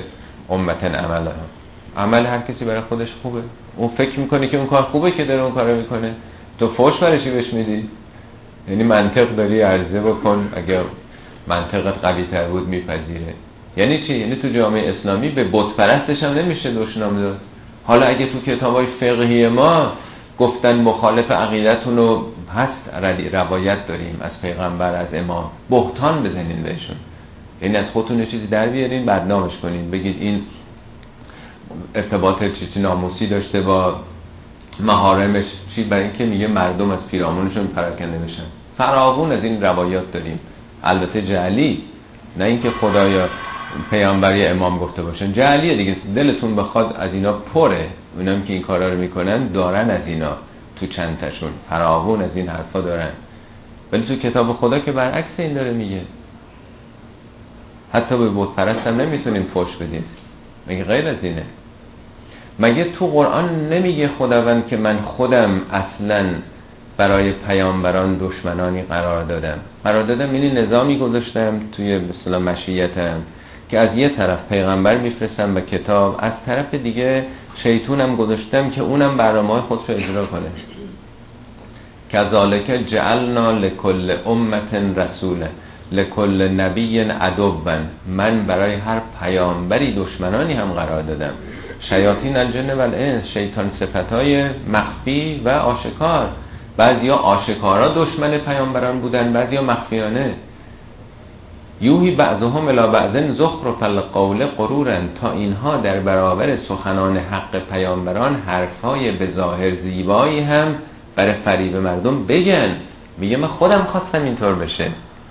امة عملها. عمل هر کسی برای خودش خوبه، اون فکر میکنه که اون کار خوبه که داره اون کارو میکنه، تو فوش برای چی بهش میدی؟ یعنی منطق داری عرضه بکن، اگر منطقت قوی تر بود میپذیره. یعنی چی؟ یعنی تو جامعه اسلامی به بت پرستش هم نمیشه دشنام داد. حالا اگه تو کتابای فقهی ما گفتن مخالف عقیدتون رو هست، روایت داریم از پیغمبر، از امام، بهتان بزنین بهشون، یعنی از خودتون یه چیزی در بیارین بدنامش کنین، بگید این ارتباط چیزی ناموسی داشته با محارمش چی، برای اینکه میگه مردم از پیرامونشون پراکنده میشن. فراوون از این روایات داریم، البته جعلی، نه اینکه خدایا پیامبر یا امام گفته باشن، جعلیه دیگه، دلتون بخواد از اینا پره، اونام که این کارا رو میکنن دارن از اینا تو چند تاشون، فراوون از این حرفا دارن. ولی تو کتاب خدا که برعکس این داره میگه، حتی به بت پرست هم نمیتونیم فوش بدیم، مگه غیر از اینه؟ مگه تو قرآن نمیگه خداوند که من خودم اصلا برای پیامبران دشمنانی قرار دادم، یعنی نظامی گذاشتم توی مثلا مشیتم که از یه طرف پیغمبر میفرستم و کتاب، از طرف دیگه شیطونم گذاشتم که اونم برنامه‌های خودش رو اجرا کنه. کذالک جعلنا لکل امت رسولا لکل نبی عدوا، من برای هر پیامبری دشمنانی هم قرار دادم. شیاطین الجن و الانس، شیطان صفتای مخفی و آشکار، بعضیا آشکارا دشمن پیامبران بودن، بعضیا مخفیانه. یوهی بعضهم الی بعض زخرف القول غرورا، تا اینها در برابر سخنان حق پیامبران حرفای به ظاهر زیبایی هم برای فریب مردم بگن. میگه من خودم خواستم اینطور بشه،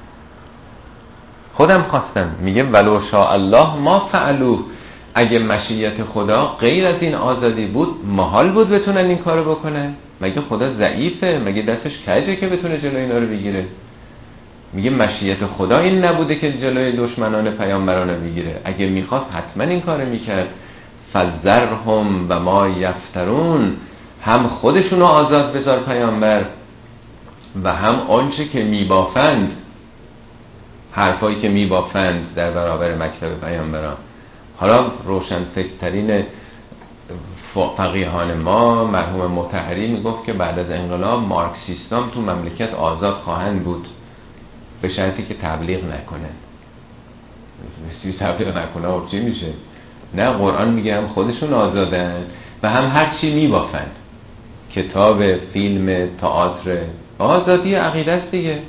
خودم خواستم. میگه ولو شاء الله ما فعلوه، اگه مشیت خدا غیر از این آزادی بود محال بود بتونن این کارو بکنن. مگه خدا ضعیفه؟ مگه دستش کجه که بتونه جلوی اینا رو بگیره؟ میگه مشیت خدا این نبوده که جلوی دشمنان پیامبران رو بگیره، اگه میخواست حتما این کارو میکرد. فذرهم و ما یفترون، هم خودشونو آزاد بذار پیامبر و هم آنچه که میبافند، حرفایی که میبافند در برابر مکتب پیامبران. حالا روشن فکرترین فقیهان ما مرحوم مطهری میگفت که بعد از انقلاب مارکسیستان تو مملکت آزاد خواهند بود به شرطی که تبلیغ نکنن. بسیار تبلیغ نکنه چی میشه؟ نه، قرآن میگه هم خودشون آزادن و هم هر چی میبافند، کتاب، فیلم، تئاتر، آزادی عقیده است دیگه.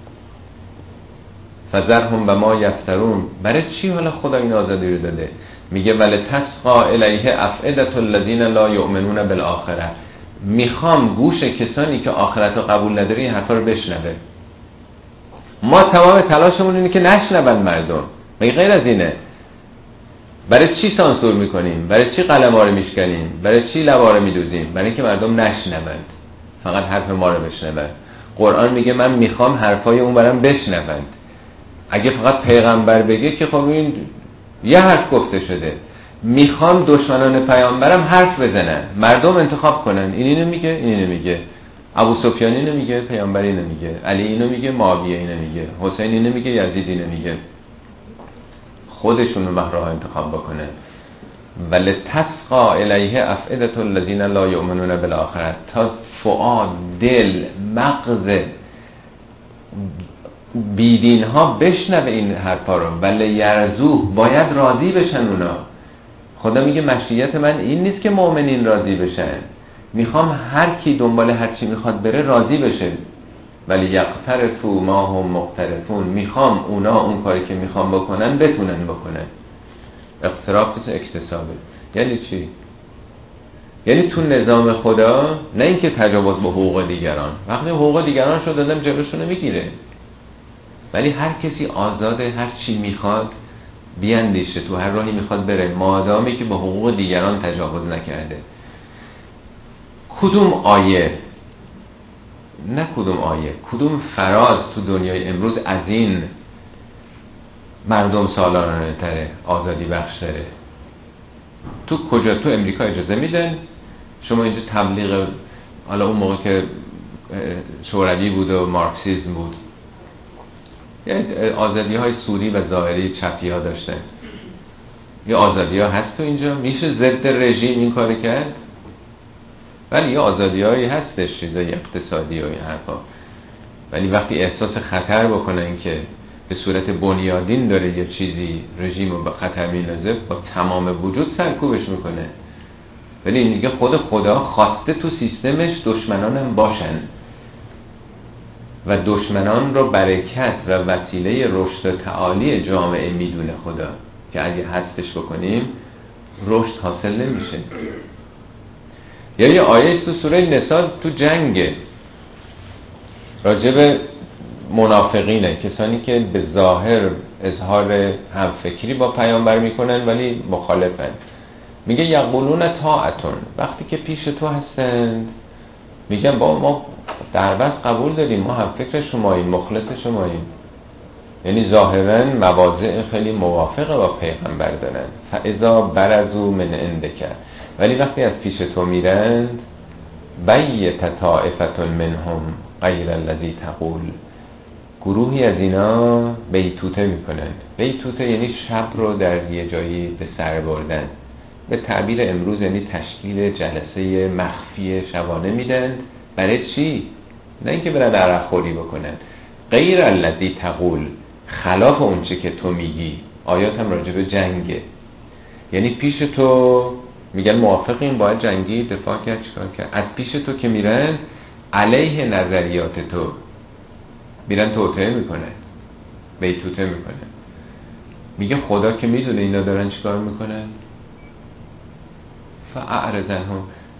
فذرهم و ما یفترون، برای چی حالا خدا این آزادی رو داده؟ میگه ولی تسقا الیه افئده الذین لا یؤمنون بالآخره، میخوام گوش کسانی که آخرت رو قبول نداره این حرفا رو بشنوه. ما تمام تلاشمون اینه که نشنون مردم، مگه غیر از اینه؟ برای چی سانسور میکنیم؟ برای چی قلم‌ها رو میشکنیم؟ برای چی لبا رو میدوزیم؟ برای اینکه مردم نشنوند، فقط حرف ما رو بشنوند. قرآن میگه من میخوام حرفای اون برام بشنوند. اگه فقط پیغمبر بگه که خب این یه حرف گفته شده. میخوام دشمنان پیامبرم حرف بزنن، مردم انتخاب کنن، این اینو میگه، این اینو میگه، ابو سفیان اینو میگه، پیامبر اینو میگه، علی اینو میگه، معاویه اینو میگه، حسین اینو میگه، یزید اینو میگه. خودشون رو راه انتخاب بکنن. ولی تسقا الیه افئده الذین لا یؤمنون بالآخرة، تا فؤاد، دل، مغز بیدین ها بشنوه این حرفا رو. ولی یرزوه، باید راضی بشن اونا. خدا میگه مشیت من این نیست که مؤمنین راضی بشن، میخوام هر کی دنبال هر چی میخواد بره راضی بشه. ولی یقترفوا ما هم مقترفون، میخوام اونا اون کاری که میخوام بکنن بتونن بکنن. اقتراف اکتسابه. یعنی چی؟ یعنی تو نظام خدا نه اینکه تجاوز به حقوق دیگران، وقتی حقوق دیگران شد دادم جلوشونو میگیره، ولی هر کسی آزاده هر چی میخواد بیاندیشه، تو هر راهی میخواد بره، مادامی که به حقوق دیگران تجاوز نکرده. کدوم آیه، نه کدوم آیه، کدوم فراز تو دنیای امروز از این مردم سالارانه تره، آزادی بخش تره؟ تو کجا؟ تو امریکا اجازه میدن شما اینجا تبلیغ، حالا اون موقع که شوروی بود و مارکسیسم بود، یعنی آزادی های سوری و ظاهری چپی ها داشتن. یه آزادی ها هست تو اینجا؟ میشه ضد رژیم این کار کرد؟ ولی یه آزادی هایی هستش، چیزای اقتصادی و این حرفا، ولی وقتی احساس خطر بکنن که به صورت بنیادین داره یه چیزی رژیم رو به خطر میندازه، با تمام وجود سرکوبش میکنه. ولی این دیگه خود خدا خواسته تو سیستمش دشمنانم باشن و دشمنان رو برکت و وسیله رشد تعالی جامعه میدونه خدا، که اگه حذفش بکنیم رشد حاصل نمیشه. یا یه آیه تو سوره نساء تو جنگه راجب منافقینه، کسانی که به ظاهر اظهار همفکری با پیامبر میکنن ولی مخالفن. میگه یقولون طاعتون، وقتی که پیش تو هستند میگن با ما در بس قبول داریم، ما هم فکر شماییم، مخلص شماییم، یعنی ظاهرا مواضع خیلی موافق با پیغمبر دارن. فاذا برزوا من عندک، ولی وقتی از پیش تو میرند بیت طائفة منهم غیر الذی تقول، گروهی از اینا بیتوته میکنن. بیتوته یعنی شب رو در یه جایی به سر بردن، به تعبیر امروز یعنی تشکیل جلسه مخفی شبانه میدن. برای چی؟ نه اینکه برن عرق خوری بکنن. غیر الذی تقول، خلاف اون چه که تو میگی. آیات هم راجع به جنگه، یعنی پیش تو میگن موافقین باید جنگی دفاع کرد، چیکار کرد. از پیش تو که میرن علیه نظریات تو میرن توطئه میکنن، بیتوته میکنن. میگه خدا که میدونه اینا دارن چیکار میکنن، فاعرض عنهم.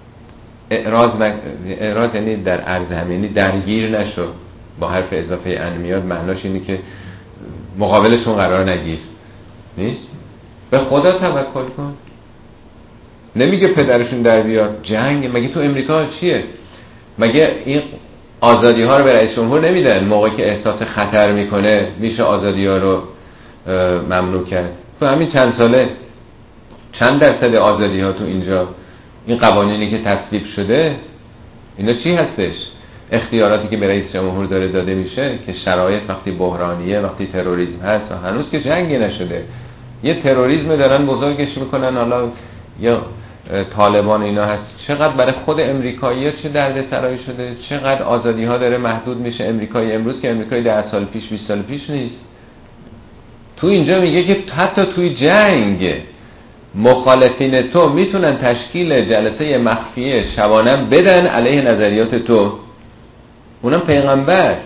اعراض یعنی در عرض هم، یعنی درگیر نشو. با حرف اضافه ان میاد معناش اینه که مقابلشون قرار نگیر، نیست. به خدا توکل کن. نمیگه پدرشون در بیاد جنگ. مگه تو امریکا چیه؟ مگه این آزادی ها رو به رئیس جمهور نمیدن؟ موقعی که احساس خطر میکنه میشه آزادی ها رو ممنوع کرد. تو همین چند ساله چند درصد آزادی ها تو اینجا، این قوانینی که تصویب شده، اینا چی هستش؟ اختیاراتی که به رئیس جمهور داره داده میشه که شرایط وقتی بحرانیه، وقتی تروریسم هست، و هنوز که جنگی نشده، یه تروریسم دارن بزرگش میکنن. حالا یا طالبان اینا هست، چقدر برای خود امریکایی‌ها چه دردسرایی شده، چقدر آزادی ها داره محدود میشه. امریکایی امروز که امریکایی 10 سال پیش 20 سال پیش نیست. تو اینجا میگه که حتی توی جنگ مخالفین تو میتونن تشکیل جلسه مخفی شبانه بدن علیه نظریات تو، اونم پیغمبر،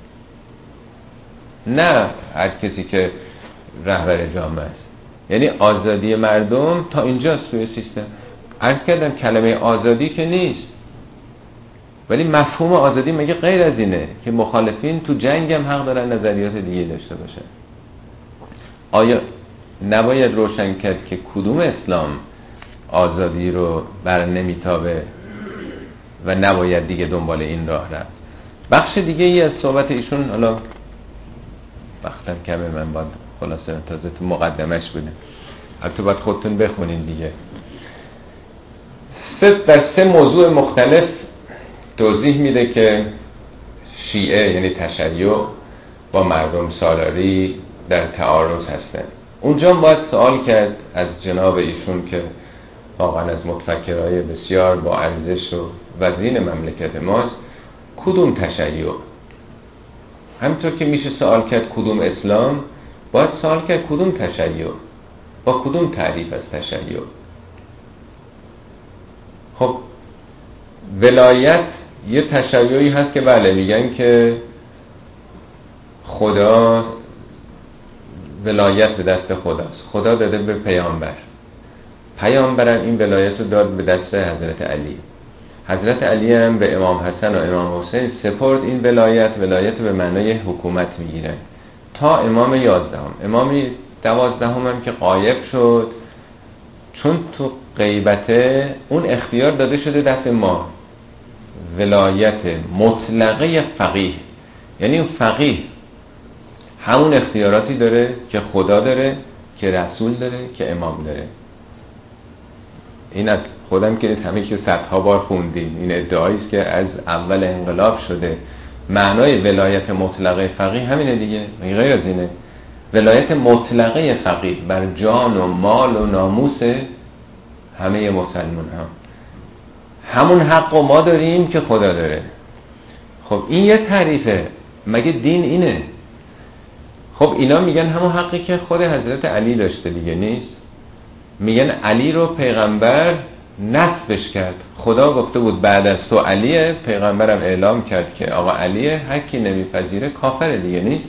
نه هر کسی که رهبر جامعه است. یعنی آزادی مردم تا اینجاست توی سیستم. عرض کردم کلمه آزادی که نیست، ولی مفهوم آزادی مگه غیر از اینه که مخالفین تو جنگ هم حق دارن نظریات دیگه داشته باشن؟ آیا نباید روشن کرد که کدوم اسلام آزادی رو بر نمیتابه و نباید دیگه دنبال این راه رفت؟ بخش دیگه ای از صحبت ایشون، حالا وقتم کمه، من باید خلاصه تازه تو مقدمش بودم، البته باید خودتون بخونین دیگه. در 3 موضوع مختلف توضیح میده که شیعه یعنی تشیع با مردم سالاری در تعارض هستن. اونجا باید سوال کرد از جناب ایشون که واقعا از متفکرهای بسیار با ارزش و وزین مملکت ماست، کدوم تشیع؟ همینطور که میشه سوال کرد کدوم اسلام، باید سوال کرد کدوم تشیع، با کدوم تعریف از تشیع. خب ولایت یه تشیعی هست که بله میگن که خدا، ولایت به دست خداست، خدا داده به پیامبر، پیامبرم این ولایت رو داد به دست حضرت علی، حضرت علی هم به امام حسن و امام حسین سپرد این ولایت به معنای حکومت میگیره تا امام 11. امام 12 هم که غایب شد، چون تو غیبته اون اختیار داده شده دست ما، ولایت مطلقه فقیه. یعنی اون فقیه همون اختیاراتی داره که خدا داره، که رسول داره، که امام داره. این از خودم که همه که صدها بار خوندیم، این ادعایی است که از اول انقلاب شده. معنای ولایت مطلقه فقیه همینه دیگه، غیر از اینه. ولایت مطلقه فقیه بر جان و مال و ناموس همه مسلمان ها. همون حق و ما داریم که خدا داره. خب این یه تعریفه. مگه دین اینه؟ خب اینا میگن همون حقی که خود حضرت علی داشته دیگه نیست؟ میگن علی رو پیغمبر نصبش کرد. خدا گفته بود بعد از تو علیه، پیغمبرم اعلام کرد که آقا علیه، هر کی نمیپذیره کافر دیگه نیست.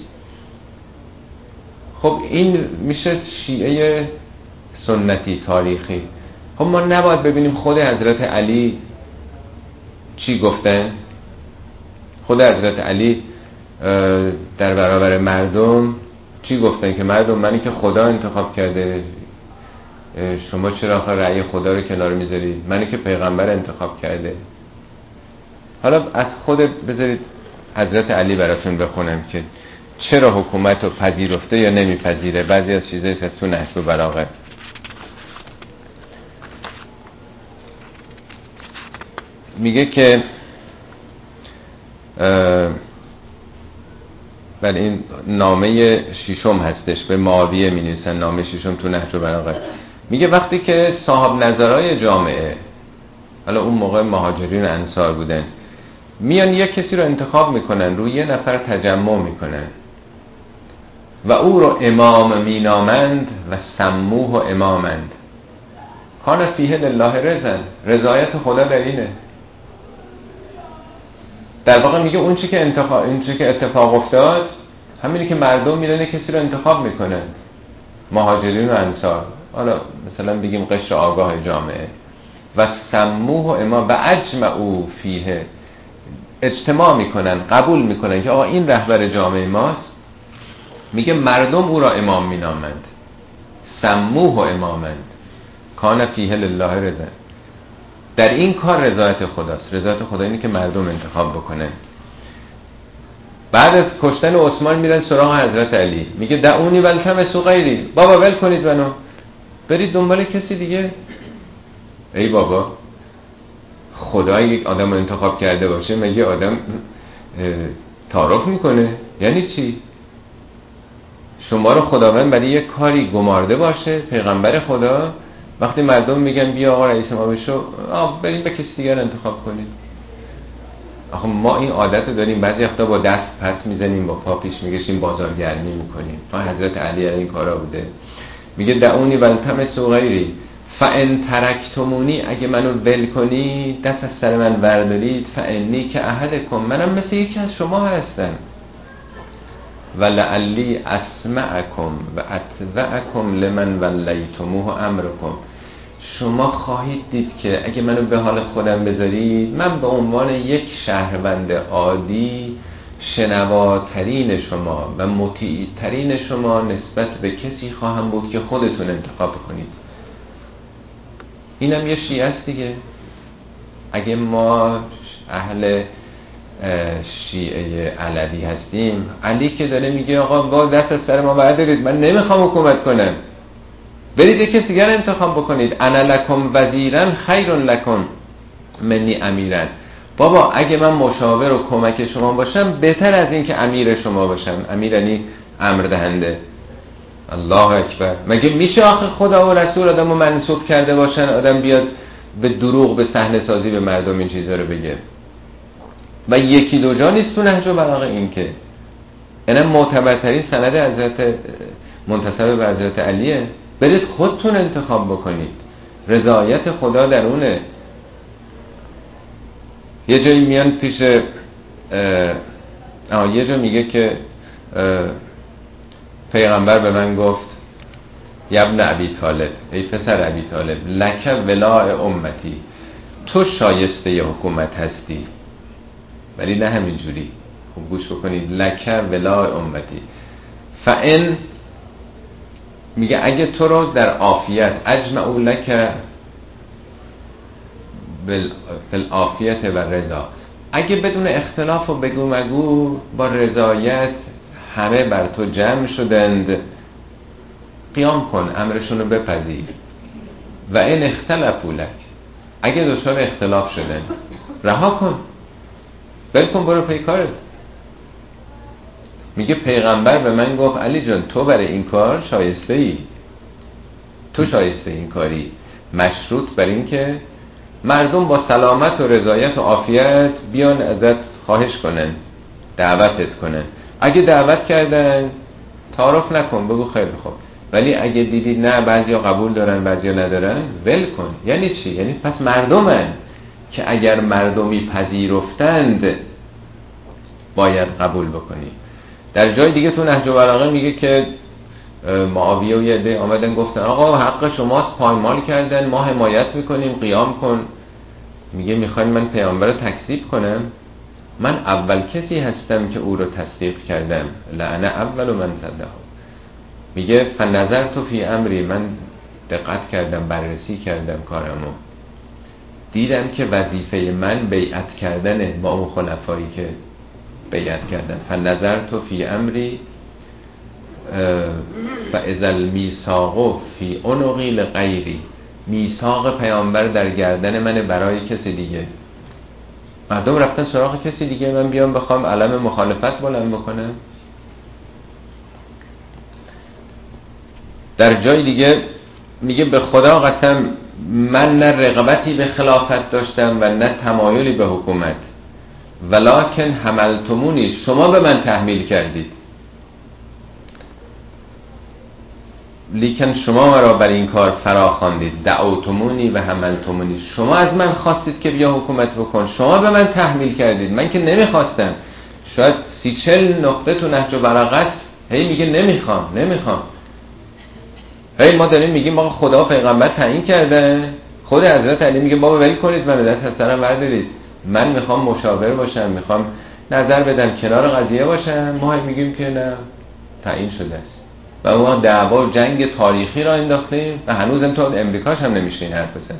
خب این میشه شیعه سنتی تاریخی. خب ما نباید ببینیم خود حضرت علی چی گفتن؟ خود حضرت علی در برابر مردم چی گفتن؟ که مردم منی که خدا انتخاب کرده، شما چرا آخه رأی خدا رو کنار میذارید؟ منی که پیغمبر انتخاب کرده. حالا از خود بذارید حضرت علی براتون بخونم که چرا حکومت رو پذیرفته یا نمیپذیره. بعضی از چیزایی که تو نهج البلاغه میگه که بله این نامه ششم هستش، به معاویه می نویسن نامه ششم تو نهج البلاغه. میگه وقتی که صاحب نظرهای جامعه، حالا اون موقع مهاجرین انصار بودن، میان یک کسی رو انتخاب میکنن، روی یه نفر تجمع میکنن و او رو امام مینامند و سموه امامند، کان فیه لله رضا، رضایت خدا در اینه. در واقع میگه اون چی که اتفاق افتاد همینی که مردم میرن کسی رو انتخاب میکنن، مهاجرین و انصار، حالا مثلا بگیم قشر آگاه جامعه، و سموه امام و اجمعوا فیه، اجتماع میکنن، قبول میکنن که آقا این رهبر جامعه ماست. میگه مردم او را امام مینامند، سموه امامند، کان فیه لله رضا. در این کار رضایت خداست. رضایت خدا اینه که مردم انتخاب بکنن. بعد از کشتن عثمان میرن سراغ حضرت علی، میگه دعونی والتمسوا غیری، بابا ول کنید منو، برید دنبال کسی دیگه. ای بابا، خدا یک آدم رو انتخاب کرده باشه مگه آدم تعارف میکنه؟ یعنی چی؟ شما رو خداوند برای یک کاری گمارده باشه، پیغمبر خدا، وقتی مردم میگن بیا آقا رئیس ما بشو، بریم به کسی دیگر انتخاب کنید. آخه ما این عادت رو داریم، بعضی وقتا با دست پس میزنیم، با پا پیش میگشیم، بازارگرمی میکنیم. حضرت علی این کارا بوده. میگه دعونی والتمسوا غیری فان ترکتمونی، اگه منو ول کنی، دست از سر من بردارید، فانی که احدکم، منم مثل یکی از شما هستم، ولعلی اسمعکم و اتبعکم لمن ولیتموه امرکم. شما خواهید دید که اگه منو به حال خودم بذارید، من به عنوان یک شهروند عادی شنواترین شما و مطیعترین شما نسبت به کسی خواهم بود که خودتون انتخاب کنید. اینم یه شیعه است دیگه. اگه ما اهل شیعه علوی هستیم، علی که داره میگه آقا با دست از سر ما بردارید، من نمیخوام حکومت کنم، برید کسی دیگر انتخاب بکنید. انا لکم وزیرا خیر لکم منی امیرا. بابا اگه من مشاور و کمک شما باشم بهتر از این که امیر شما باشم. امیر یعنی امر دهنده. الله اکبر. مگه میشه آخه خدا و رسول آدمو منسوب کرده باشن، آدم بیاد به دروغ، به صحنه سازی به مردم این چیزا رو بگه؟ و یکی دو جا نیست تو نهج البلاغه این که اینم معتبرترین سند حضرت منتسب به حضرت علیه. برید خودتون انتخاب بکنید، رضایت خدا در اونه. یه جایی میان پیش یه جا میگه که پیغمبر به من گفت یا ابن ابی طالب، ای پسر ابی طالب، لک ولاء امتی، تو شایسته ی حکومت هستی. ولی نه همینجوری، خوب گوش بکنید، لک ولاء امتی، فان، میگه اگه تو رو در عافیت، اجمعوا لک بالعافیت و رضا، اگه بدون اختلاف و بگو مگو با رضایت همه بر تو جمع شدند، قیام کن، امرشون رو بپذیر. و این اختلافو لک، اگه دچار اختلاف شدن رها کن، ول کن، برو پی کارت. میگه پیغمبر به من گفت علی جان تو برای این کار شایسته ای، تو شایسته این کاری، مشروط بر این که مردم با سلامت و رضایت و عافیت بیان ازت خواهش کنن، دعوتت کنن. اگه دعوت کردن تعارف نکن، بگو خیلی خوب، ولی اگه دیدید نه بعضیا قبول دارن بعضیا ندارن، ول کن. یعنی چی؟ یعنی پس مردمن که اگر مردمی پذیرفتند باید قبول بکنی. در جای دیگه تو نهج البلاغه میگه که معاویه و یه عده آمدن گفتن آقا حق شماست، پایمال کردن، ما حمایت میکنیم، قیام کن. میگه میخواین من پیامبر رو تکذیب کنم؟ من اول کسی هستم که او رو تصدیق کردم، لعنه اول من صدقه. میگه فنظرت فی امری، من دقت کردم، بررسی کردم کارمو، دیدم که وظیفه من بیعت کردنه با اون خلفایی که بیعت کردن. فنظرت فی امری فاذا المیثاق فی عنقی لغیری، میثاق پیامبر در گردن من برای کسی دیگه. مردم رفتن سراغ کسی دیگه، من بیام بخوام علم مخالفت بلند بکنم؟ در جای دیگه میگه به خدا قسم من نه رغبتی به خلافت داشتم و نه تمایلی به حکومت، ولکن حملتمونی، شما به من تحمیل کردید، لیکن شما مرا بر این کار فراخواندید. دعوتمونی و حملتمونی، شما از من خواستید که بیا حکومت بکن، شما به من تحمیل کردید، من که نمیخواستم. شاید 30-40 نقطه تو نهج البلاغه هی میگه نمیخوام. هی ما داریم میگیم آقا خدا پیغمبر تعیین کرده، خود حضرت علی میگه بابا ول کنید من دست از سرم بردارید، من میخوام مشاور باشم، میخوام نظر بدم، کنار قضیه باشم. ما هی میگیم که نه، تعیین شده است و ما دعوا و جنگ تاریخی را انداختیم و هنوزم تو امریکاش هم نمیشین حرف بزن.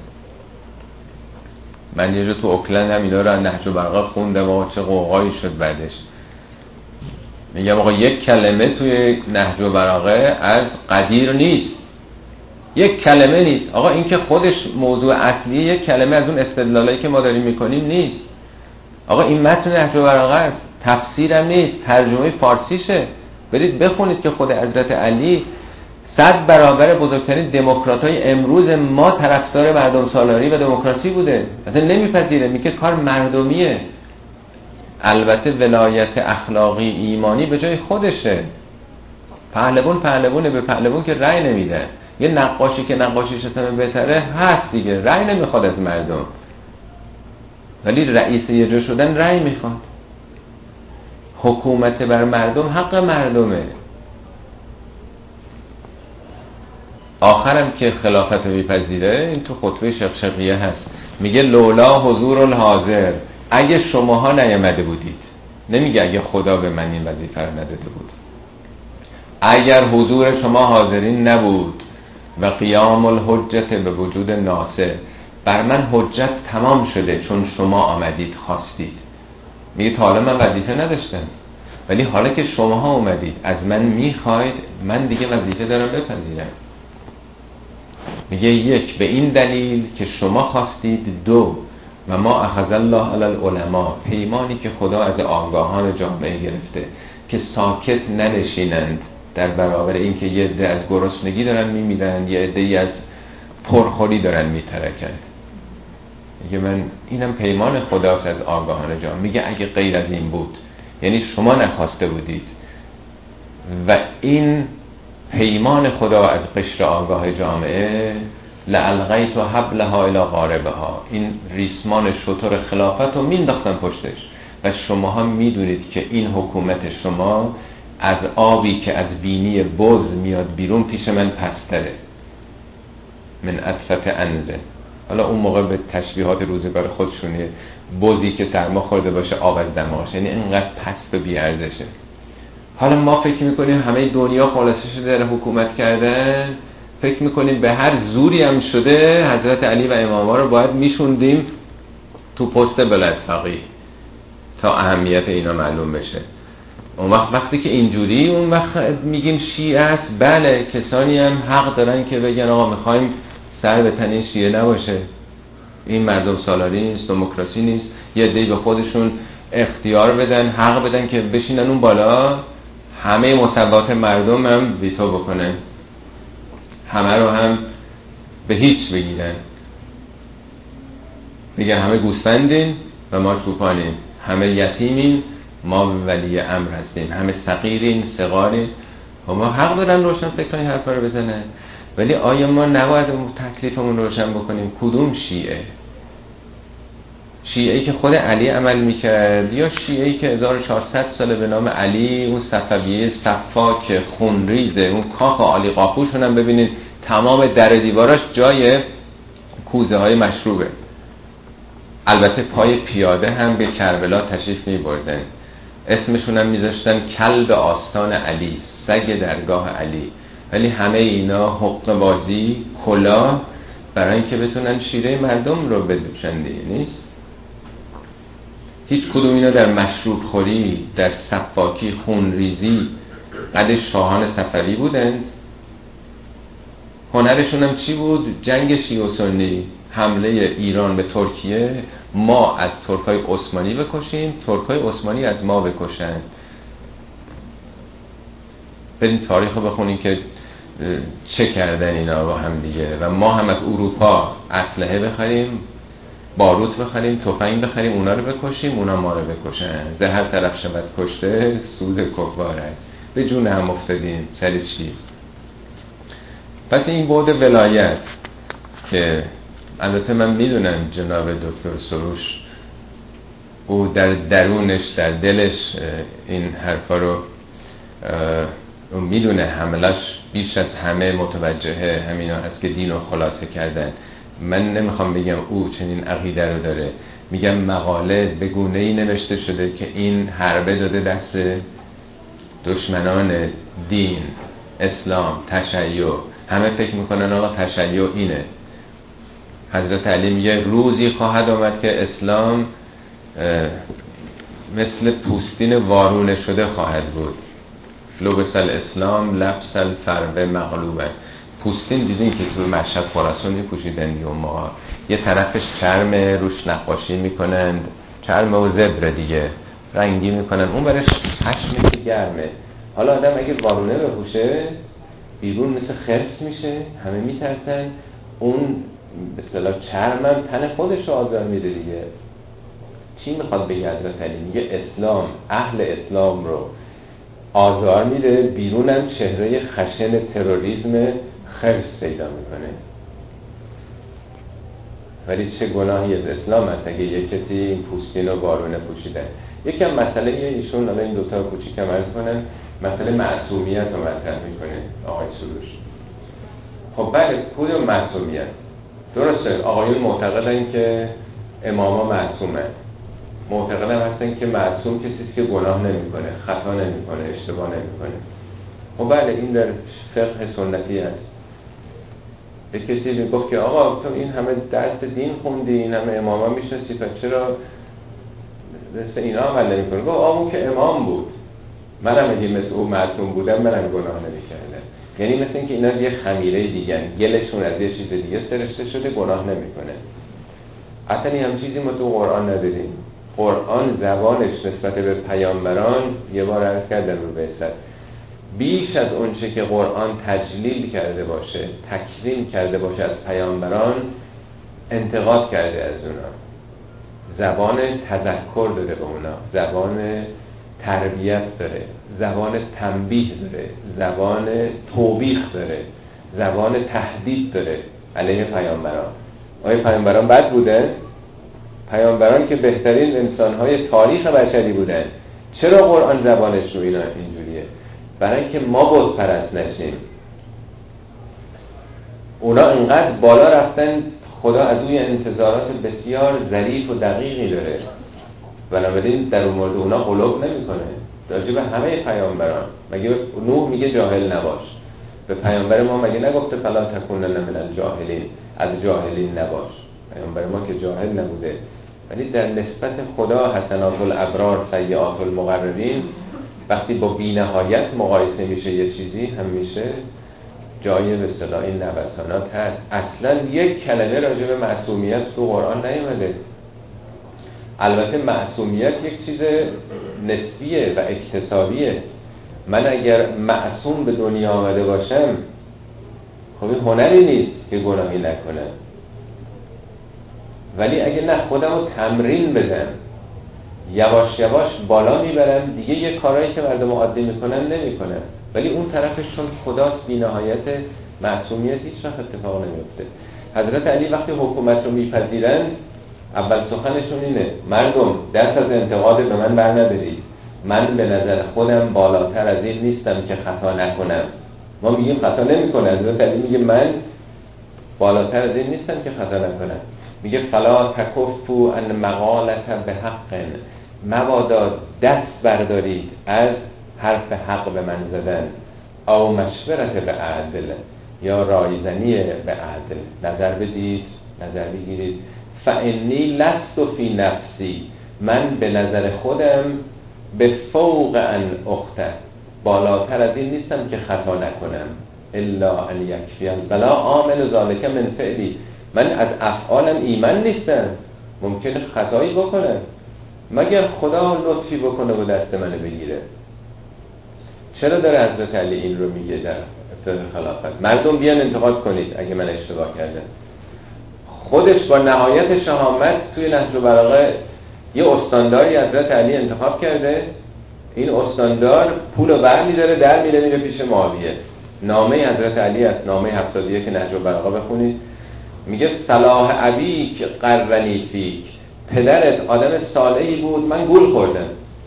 من یه جا تو اوکلند هم اینا رو نهج البلاغه خوندم و چه قوقایی شد بعدش. میگم آقا یک کلمه توی نهج البلاغه از قدیر نیست، یک کلمه نیست. آقا این که خودش موضوع اصلی یک کلمه از اون استدلالایی که ما داریم میکنیم نیست. آقا این متن نهج البلاغه است، تفسیرم نیست، ترجمه فارسیشه، برید بخونید که خود حضرت علی 100 برابر بزرگترین دموکرات‌های امروز ما طرفدار مردم سالاری و دموکراسی بوده، اصلا نمیپذیره، میگه کار مردمیه. البته ولایت اخلاقی ایمانی به جای خودشه. پهلوونه، به پهلوون که رأی نمیده. یه نقاشی که نقاشیش اصلا بهتره هست دیگه، رأی نمیخواد از مردم، ولی رئیس یه جا شدن رأی میخواد. حکومت بر مردم حق مردمه. آخرم که خلافت رو میپذیره، این تو خطبه شقشقیه هست، میگه لولا حضور الحاضر، اگه شماها نیامده بودید، نمیگه اگه خدا به من این وظیفه رو نداده بود، اگر حضور شما حاضرین نبود و قیام الحجت به وجود ناصر، بر من حجت تمام شده چون شما آمدید خواستید. میگه تا حالا من وظیفه نداشتم، ولی حالا که شماها اومدید از من میخواید، من دیگه وظیفه دارم بپذیرم. میگه یک، به این دلیل که شما خواستید. دو، و ما اخذ الله علی العلماء، پیمانی که خدا از آگاهان جامعه گرفته که ساکت ننشینند در برابر این که یه عده از گرسنگی دارن میمیرن، یه عده از پرخوری دارن میترکن. میگه من اینم پیمان خداست از آگاهان جامعه. میگه اگه غیر از این بود، یعنی شما نخواسته بودید و این پیمان خدا از قشر آگاه جامعه، لالغیت حبلها الی غاربها، این ریسمان شتر خلافت رو مینداختن پشتش و شماها میدونید که این حکومت شما از آبی که از بینی بز میاد بیرون پیش من پستره، من اصفت انزه. حالا اون موقع به تشبیهات روزگار خودشونه، بزی که سرما خورده باشه آب از دماغش، یعنی اینقدر پست و بی‌ارزشه. حالا ما فکر میکنیم همه دنیا خلاصه شده در حکومت کردن، فکر میکنیم به هر زوری هم شده حضرت علی و اماما رو باید میشوندیم تو پست بلد فقیه تا اهمیت اینا معلوم بشه. اون وقتی که اینجوری، اون وقت میگیم شیعه است. بله، کسانی هم حق دارن که بگن آقا میخوایم سر به تن شیعه نباشه، این مردم سالاری نیست، دموکراسی نیست، یه عده‌ای به خودشون اختیار بدن، حق بدن که بشینن اون بالا. همه مصوبات مردم هم ویتو بکنن، همه رو هم به هیچ بگیرن، میگن همه گوسفندین و ما چوپانیم، همه یتیمین ما ولی امر هستیم، همه صغیرین صغارین. و ما حق دارن روشن فکران این حرفا رو بزنن، ولی آیا ما نباید اون تکلیفمون رو روشن بکنیم؟ کدوم شیعه؟ شیعه‌ای که خود علی عمل میکرد، یا شیعه‌ای که 1400 ساله به نام علی، اون صفویه صفاک خونریزه، اون کاخ عالی قاپوشون هم ببینید تمام در دیواراش جای کوزه های مشروبه. البته پای پیاده هم به کربلا تشریف میبردن، اسمشون هم میذاشتن کلب آستان علی، سگ درگاه علی. ولی همه اینا حقه بازی، کلاه، برای اینکه بتونن شیره مردم رو بدوشن دیگه نیست. هیچ کدوم اینا در مشروب خوری، در صفاکی، خونریزی قد شاهان صفوی بودند. هنرشون هم چی بود؟ جنگ شیعه و سنی، حمله ایران به ترکیه، ما از ترکای عثمانی بکشیم، ترکای عثمانی از ما بکشن. بریم تاریخ رو بخونیم که چه کردن اینا با هم دیگه. و ما هم از اروپا اسلحه بخریم، باروت بخریم، تفنگ بخریم، اونا رو بکشیم، اونا ما رو بکشن. زهر طرف شود کشته، سود کفار است. به جون هم افتادیم، سر چی؟ پس این بعد ولایت که البته من میدونم جناب دکتر سروش او در درونش، در دلش این حرفا رو اون میدونه، حملش بیش از همه متوجه همینا هست که دین رو خلاصه کردن. من نمیخوام بگم او چنین عقیده رو داره، میگم مقاله به گونه‌ای نوشته شده که این حربه داده دست دشمنان دین، اسلام، تشیع. همه فکر میکنن آقا تشیع اینه. حضرت علی میگه روزی خواهد آمد که اسلام مثل پوستین وارونه شده خواهد بود. لبس الاسلام لبس الفرو مغلوبه. پوستین دیدین که تو مشهد خراسان میپوشیدن اون موقع، یه طرفش چرم، روش نقاشی میکنن، چرم و زبر دیگه رنگی میکنن، اون برش پشمه که گرمه. حالا آدم اگه وارونه بپوشه بیرون مثل خرس میشه، همه میترسن. اون به اصطلاح چرمم تن خودش رو آزار میده دیگه. چی میخواد بگه حضرت علی؟ میگه اسلام اهل اسلام رو آزار میده، بیرونم چهره خشن تروریسم خرس پیدا میکنه. ولی چه گناهی از اسلام هست اگه یک کسی این پوستین و وارونه پوشیده. یکم مسئله ایشون، الان این دوتا کوچیکم عرض کنن، مسئله معصومیت رو مطرح میکنه آقای سروش. خب بله، کدوم معصومیت؟ درسته آقایون معتقدن که اماما معصومن، معتقدن هستن که معصوم کسیست که گناه نمیکنه، خطا نمیکنه، اشتباه نمیکنه. خب بله، این در فقه سنتی هست. یک کسی میگفت که آقا تو این همه درس دین خوندی، این همه اماما میشناسی، تا چرا مثل اینا عمل نمی‌کنی؟ گفت اون که امام بود، منم اگه مثل اون معصوم بودم منم گناه نمی‌کردم. یعنی مثل اینکه اینا یه خمیره دیگه، گلشون از یه چیز دیگه سرشته شده، گناه نمی‌کنه. اصلا این هم چیزی ما تو قرآن نداریم. قرآن زبانش نسبت به پیامبران، یه بار عرض کردم رو بعثت، بیش از اون چه که قرآن تجلیل کرده باشه، تکریم کرده باشه از پیامبران، انتقاد کرده از اونا. زبان تذکر داره به اونا، زبان تربیت داره، زبان تنبیه داره، زبان توبیخ داره، زبان تهدید داره علیه پیامبران. آیا پیامبران بد بودن؟ پیامبران که بهترین انسان‌های تاریخ بشری بودن. چرا قرآن زبانش رو اینا اینجوریه؟ برای اینکه ما بت پرست نشیم. اونا اینقدر بالا رفتن، خدا از اوی انتظارات بسیار ظریف و دقیقی داره، بنابراین در اون مورد اونا غلوب نمی‌کنه. راجع به همه پیامبران مگه نوح میگه جاهل نباش؟ به پیامبر ما مگه نگفته فلا تکونن من الجاهلین، از جاهلین نباش؟ پیامبر ما که جاهل نبوده. ولی در نسبت خدا حسنات الابرار سیئات المقربین، وقتی با بی‌نهایت مقایسه میشه یه چیزی، همیشه جای به اصطلاح این نوسانات هست. اصلا یک کلمه راجع به معصومیت تو قرآن نیومده. البته معصومیت یک چیز نسبیه و اکتسابیه. من اگر معصوم به دنیا آمده باشم، خب این هنری نیست که گناهی نکنم. ولی اگه نه خودم رو تمرین بدم، یواش یواش بالا میبرم، دیگه یه کارهایی که مردم عادی میکنن نمیکنم، ولی اون طرفش چون خداست بی نهایت معصومیت هیچ وقت اتفاق نمیفته. حضرت علی وقتی حکومت رو میپذیرن اول سخنشون اینه: مردم دست از انتقاد به من بر ندارید، من به نظر خودم بالاتر از این نیستم که خطا نکنم. ما میگیم خطا نمیکنه، حضرت علی میگه من بالاتر از این نیستم که خطا نکنم. میگه فلا تکفوا ان مقالت به حق، مبادا دست بردارید از حرف حق به من زدن، او مشورت به عدل، یا رایزنی به عدل، نظر بدید، نظر بگیرید. فانی لست فی نفسی، من به نظر خودم به فوق ان اخطأ، بالاتر از این نیستم که خطا نکنم. الا ان یکفی البلا عامل ذالک من فعلی، من از افعالم ایمن نیستم، ممکنه خطایی بکنم، مگر خدا لطفی بکنه و دست منو بگیره. چرا داره حضرت علی این رو میگه در ابتدای خلافت؟ مردم بیان انتقاد کنید اگه من اشتباه کردم. خودش با نهایت شهامت توی نهج البلاغه یه استانداری حضرت علی انتخاب کرده، این استاندار پول رو برمی‌داره در میره پیش معاویه. نامه حضرت علی است، نامه 71 که نهج البلاغه بخونید، میگه صلاح ابیک قرنی فیک، پدرت آدم صالحی بود، من گول خوردم.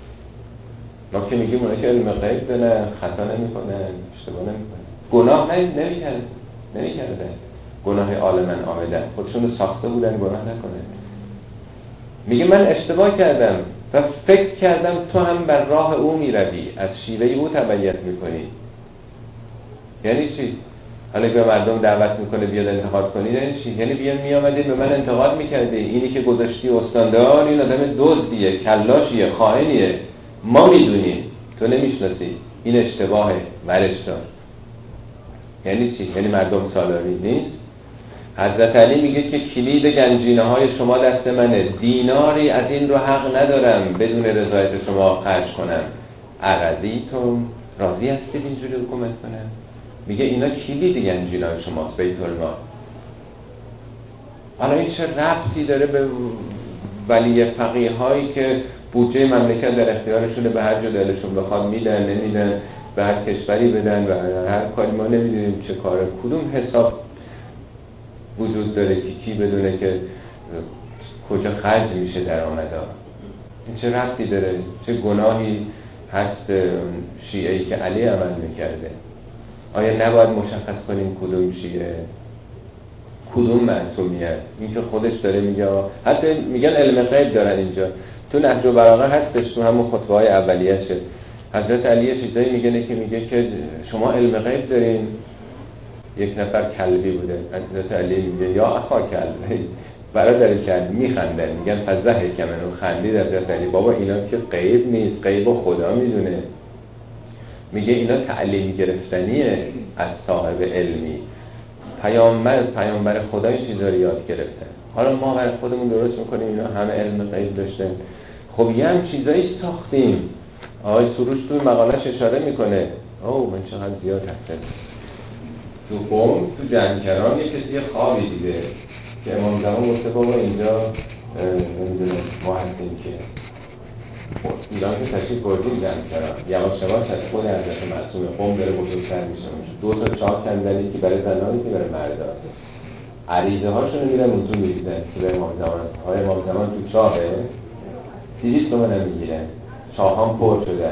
ما که میگیم اونا که علم غیب دارن، خطا نمیکنن، اشتباه نمیکنن، گناه نمیکردن، گناه عالمن آمدن، خودشون رو ساخته بودن گناه نکنن. میگه من اشتباه کردم و فکر کردم تو هم بر راه او میروی، از شیوه او تبعیت میکنی. یعنی چی؟ حالا که مردم دعوت میکنه بیاد انتقاد کنی، یعنی چی؟ یعنی بیان میامدی به من انتقاد میکردی، اینی که گذاشتی استاندار این آدم دزدیه، کلاشیه، خائنیه، ما میدونیم تو نمیشناسی، این اشتباهه، ورش دار. یعنی چی؟ یعنی مردم سالاری نیست. حضرت علی میگه که کلید گنجینه های شما دست منه، دیناری از این رو حق ندارم بدون رضایت شما خرج کنم. اراضیتم، راضی هستید اینجوری حکومت کنم؟ میگه اینا کلید گنجینه های شماست، بیت المال. حالا این چه ربطی داره به ولی فقیه هایی که بودجه مملکت در اختیارشونه، به هر جا دلشون بخواد میدن، نمیدن، به هر کشوری بدن و هر کاری، ما نمیدونیم چه کاره، کدوم حساب وجود داره که کی بدونه که کجا خرج میشه درآمدها. این چه ربطی داره؟ چه گناهی هست شیعه‌ای که علی عمل میکرده؟ آیا نباید مشخص کنیم کدوم شیعه، کدوم معصومیت؟ این که خودش داره میگه، حتی میگن علم غیب دارن اینجا تو نهج البلاغه هستش، تو همون خطبه های اولیه‌شه. حضرت علی چیزایی میگه که شما علم غیب دارین. یک نفر کلبی بوده، حضرت علی میگه یا اخا کلبی، برادر کلبی، میخندن، میگن فضحه کمنو، خندید حضرت علی، بابا اینا که غیب نیست، غیب خدا میدونه. میگه اینا تعلیم گرفتنیه از صاحب علمی، پیامبر خدا این چیزا رو یاد گرفتن. حالا ما برای خودمون درست میکنیم اینا همه علم غیب داشتن. خب یه هم چیزایی ساختیم. آقای سروش توی مقالش اشاره میکنه، من چقدر زیاد هستم. تو قم، تو جمکران یه کسی خوابی دیده که امام زمان گفته بابا اینجا نمیدونه ما هستیم که ایران که تشریف بردیم جمکران، یواش یواش از خود حضرت معصوم قم داره بزرگتر میشه. 2 تا 4 صندلی که برای زنانی که برای مردا، عریضه هاشون میرن اونجا میریزن که به امام زمان، امام زمان تو چاهه 30 تومن هم میگیرن، چاه هم پر شده.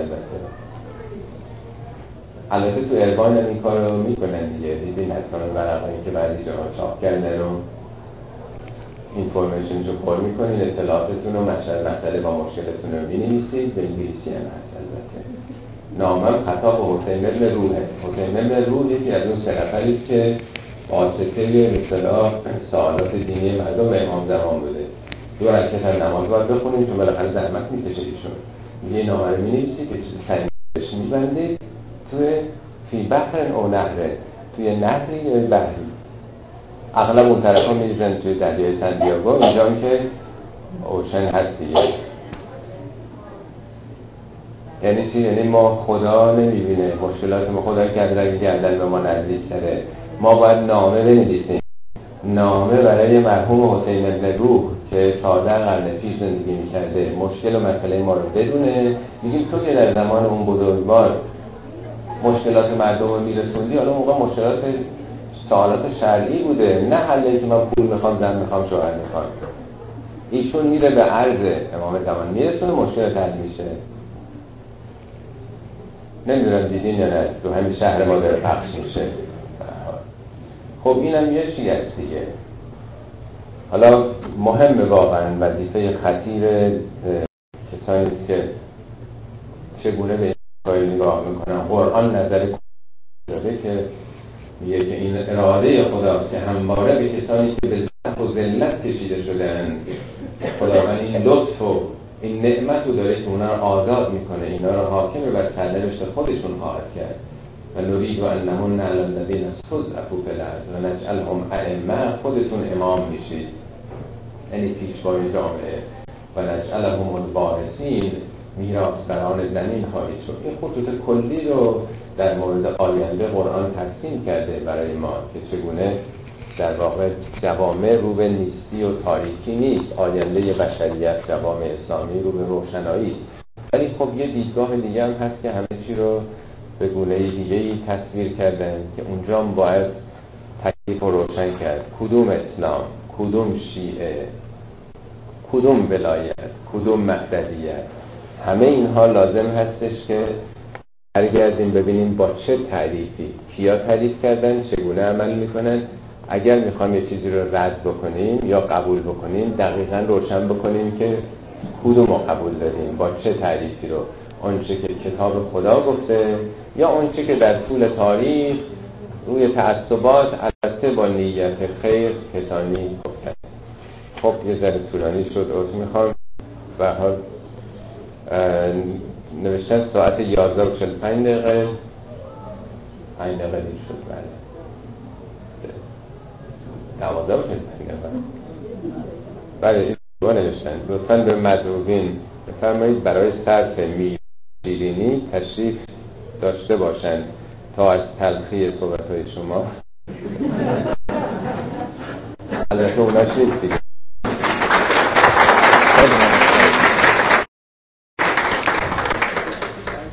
البته تو اربان هم این کار رو میکنن دیگه، دیدین حتما ورقایی که بعضی جاها چاپ کردن رو اینفورمیشنش رو پر میکنین، اطلاعاتتون رو مسئله با مشکلتون رو مینویسید، به انگلیسی هم هست. البته نامم خطاب حسین بن روحه. حسین بن روح یکی از اون 3 نفری که واسطه اصطلاح سوالات دینی مردم به امام زمان بوده. 2 رکعت هم نماز باید بخونیم چون بالاخره زحمت میکشه ایشون. یه نامه رو مینویسید که سریعش میبندید توی فی بحر او نهره، توی نهری یا بحری. اغلب اون طرف ها میریزن توی دریای سندیاگو، اینجا هم که اوشن هست دیگه. یعنی چی؟ یعنی ما خدا نمیبینه مشکلات ما، خدا که گردن به ما نزدیک تره، ما باید نامه بنویسیم، نامه برای مرحوم حسین بن روح که 14 قرن پیش زندگی میکرده، مشکل و مسئله ما رو بدونه. میگیم تو که در زمان اون بزرگوار مشکلات مردم رو میرسوندی، حالا موقع مشکلات سوالات شرعی بوده، نه حل که من پول میخوام، زن میخوام، شوهر میخوام. ایشون میره به عرض امام زمان میرسونه، مشکل حل میشه. نمیدونم دیدین یا نه، تو همین شهر ما داره پخش میشه. خب اینم یه چیز است دیگه. حالا مهم واقعا وظیفه خطیر کسانی که چگونه به این کاری نگاه میکنن. قرآن نظر داره که میگه که این اراده خداست که همواره به کسانی که به ضعف و ذلت کشیده شدن، خداوند این لطف و این نعمت رو داره که اونا رو آزاد میکنه، اینا رو حاکم بر سرنوشت خودشون خواهد کرد. و نرید و ان نمن علی الذین استضعفوا فی الارض و نجعلهم ائمه، خودتون امام میشید، یعنی پیشوای جامعه، و نجعلهم الوارثین، میراثداران زمین خواهید شد. این خطوط کلی رو در مورد آینده قرآن ترسیم کرده برای ما که چگونه در واقع جوامع رو به نیستی و تاریکی نیست، آینده بشریت، جوامع اسلامی رو به روشنایی. ولی خب یه دیدگاه دیگه هم هست که همه چی رو به گونه دیگه‌ای تصویر کردن که اونجا هم باید تکلیف رو روشن کرد. کدوم اسلام، کدوم شیعه، کدوم ولایت، کدوم مهدویت، همه اینها لازم هستش که برگردیم ببینیم با چه تعریفی، کیا تعریف کردن، چگونه عمل میکنن. اگر میخوام یه چیزی رو رد بکنیم یا قبول بکنیم، دقیقاً روشن بکنیم که کدوم رو قبول داریم، با چه تعریفی رو، آنچه که کتاب خدا گفته یا آنچه که در طول تاریخ روی تعصبات البته با نیت خیر کسانی گفته. خب یه ذره طولانی شد، عذر میخوام. به هر حال نوشتن ساعت 11:45 دقیقه 5 دقیقه دیر شد. بله 12:45 دقیقه. بله این رو نوشتن. لطفاً به مدعوین بفرمایید برای صرف شیرینی تشریف داشته باشند تا از تلخی صحبت‌های شما البته اوناش نیست دیگه.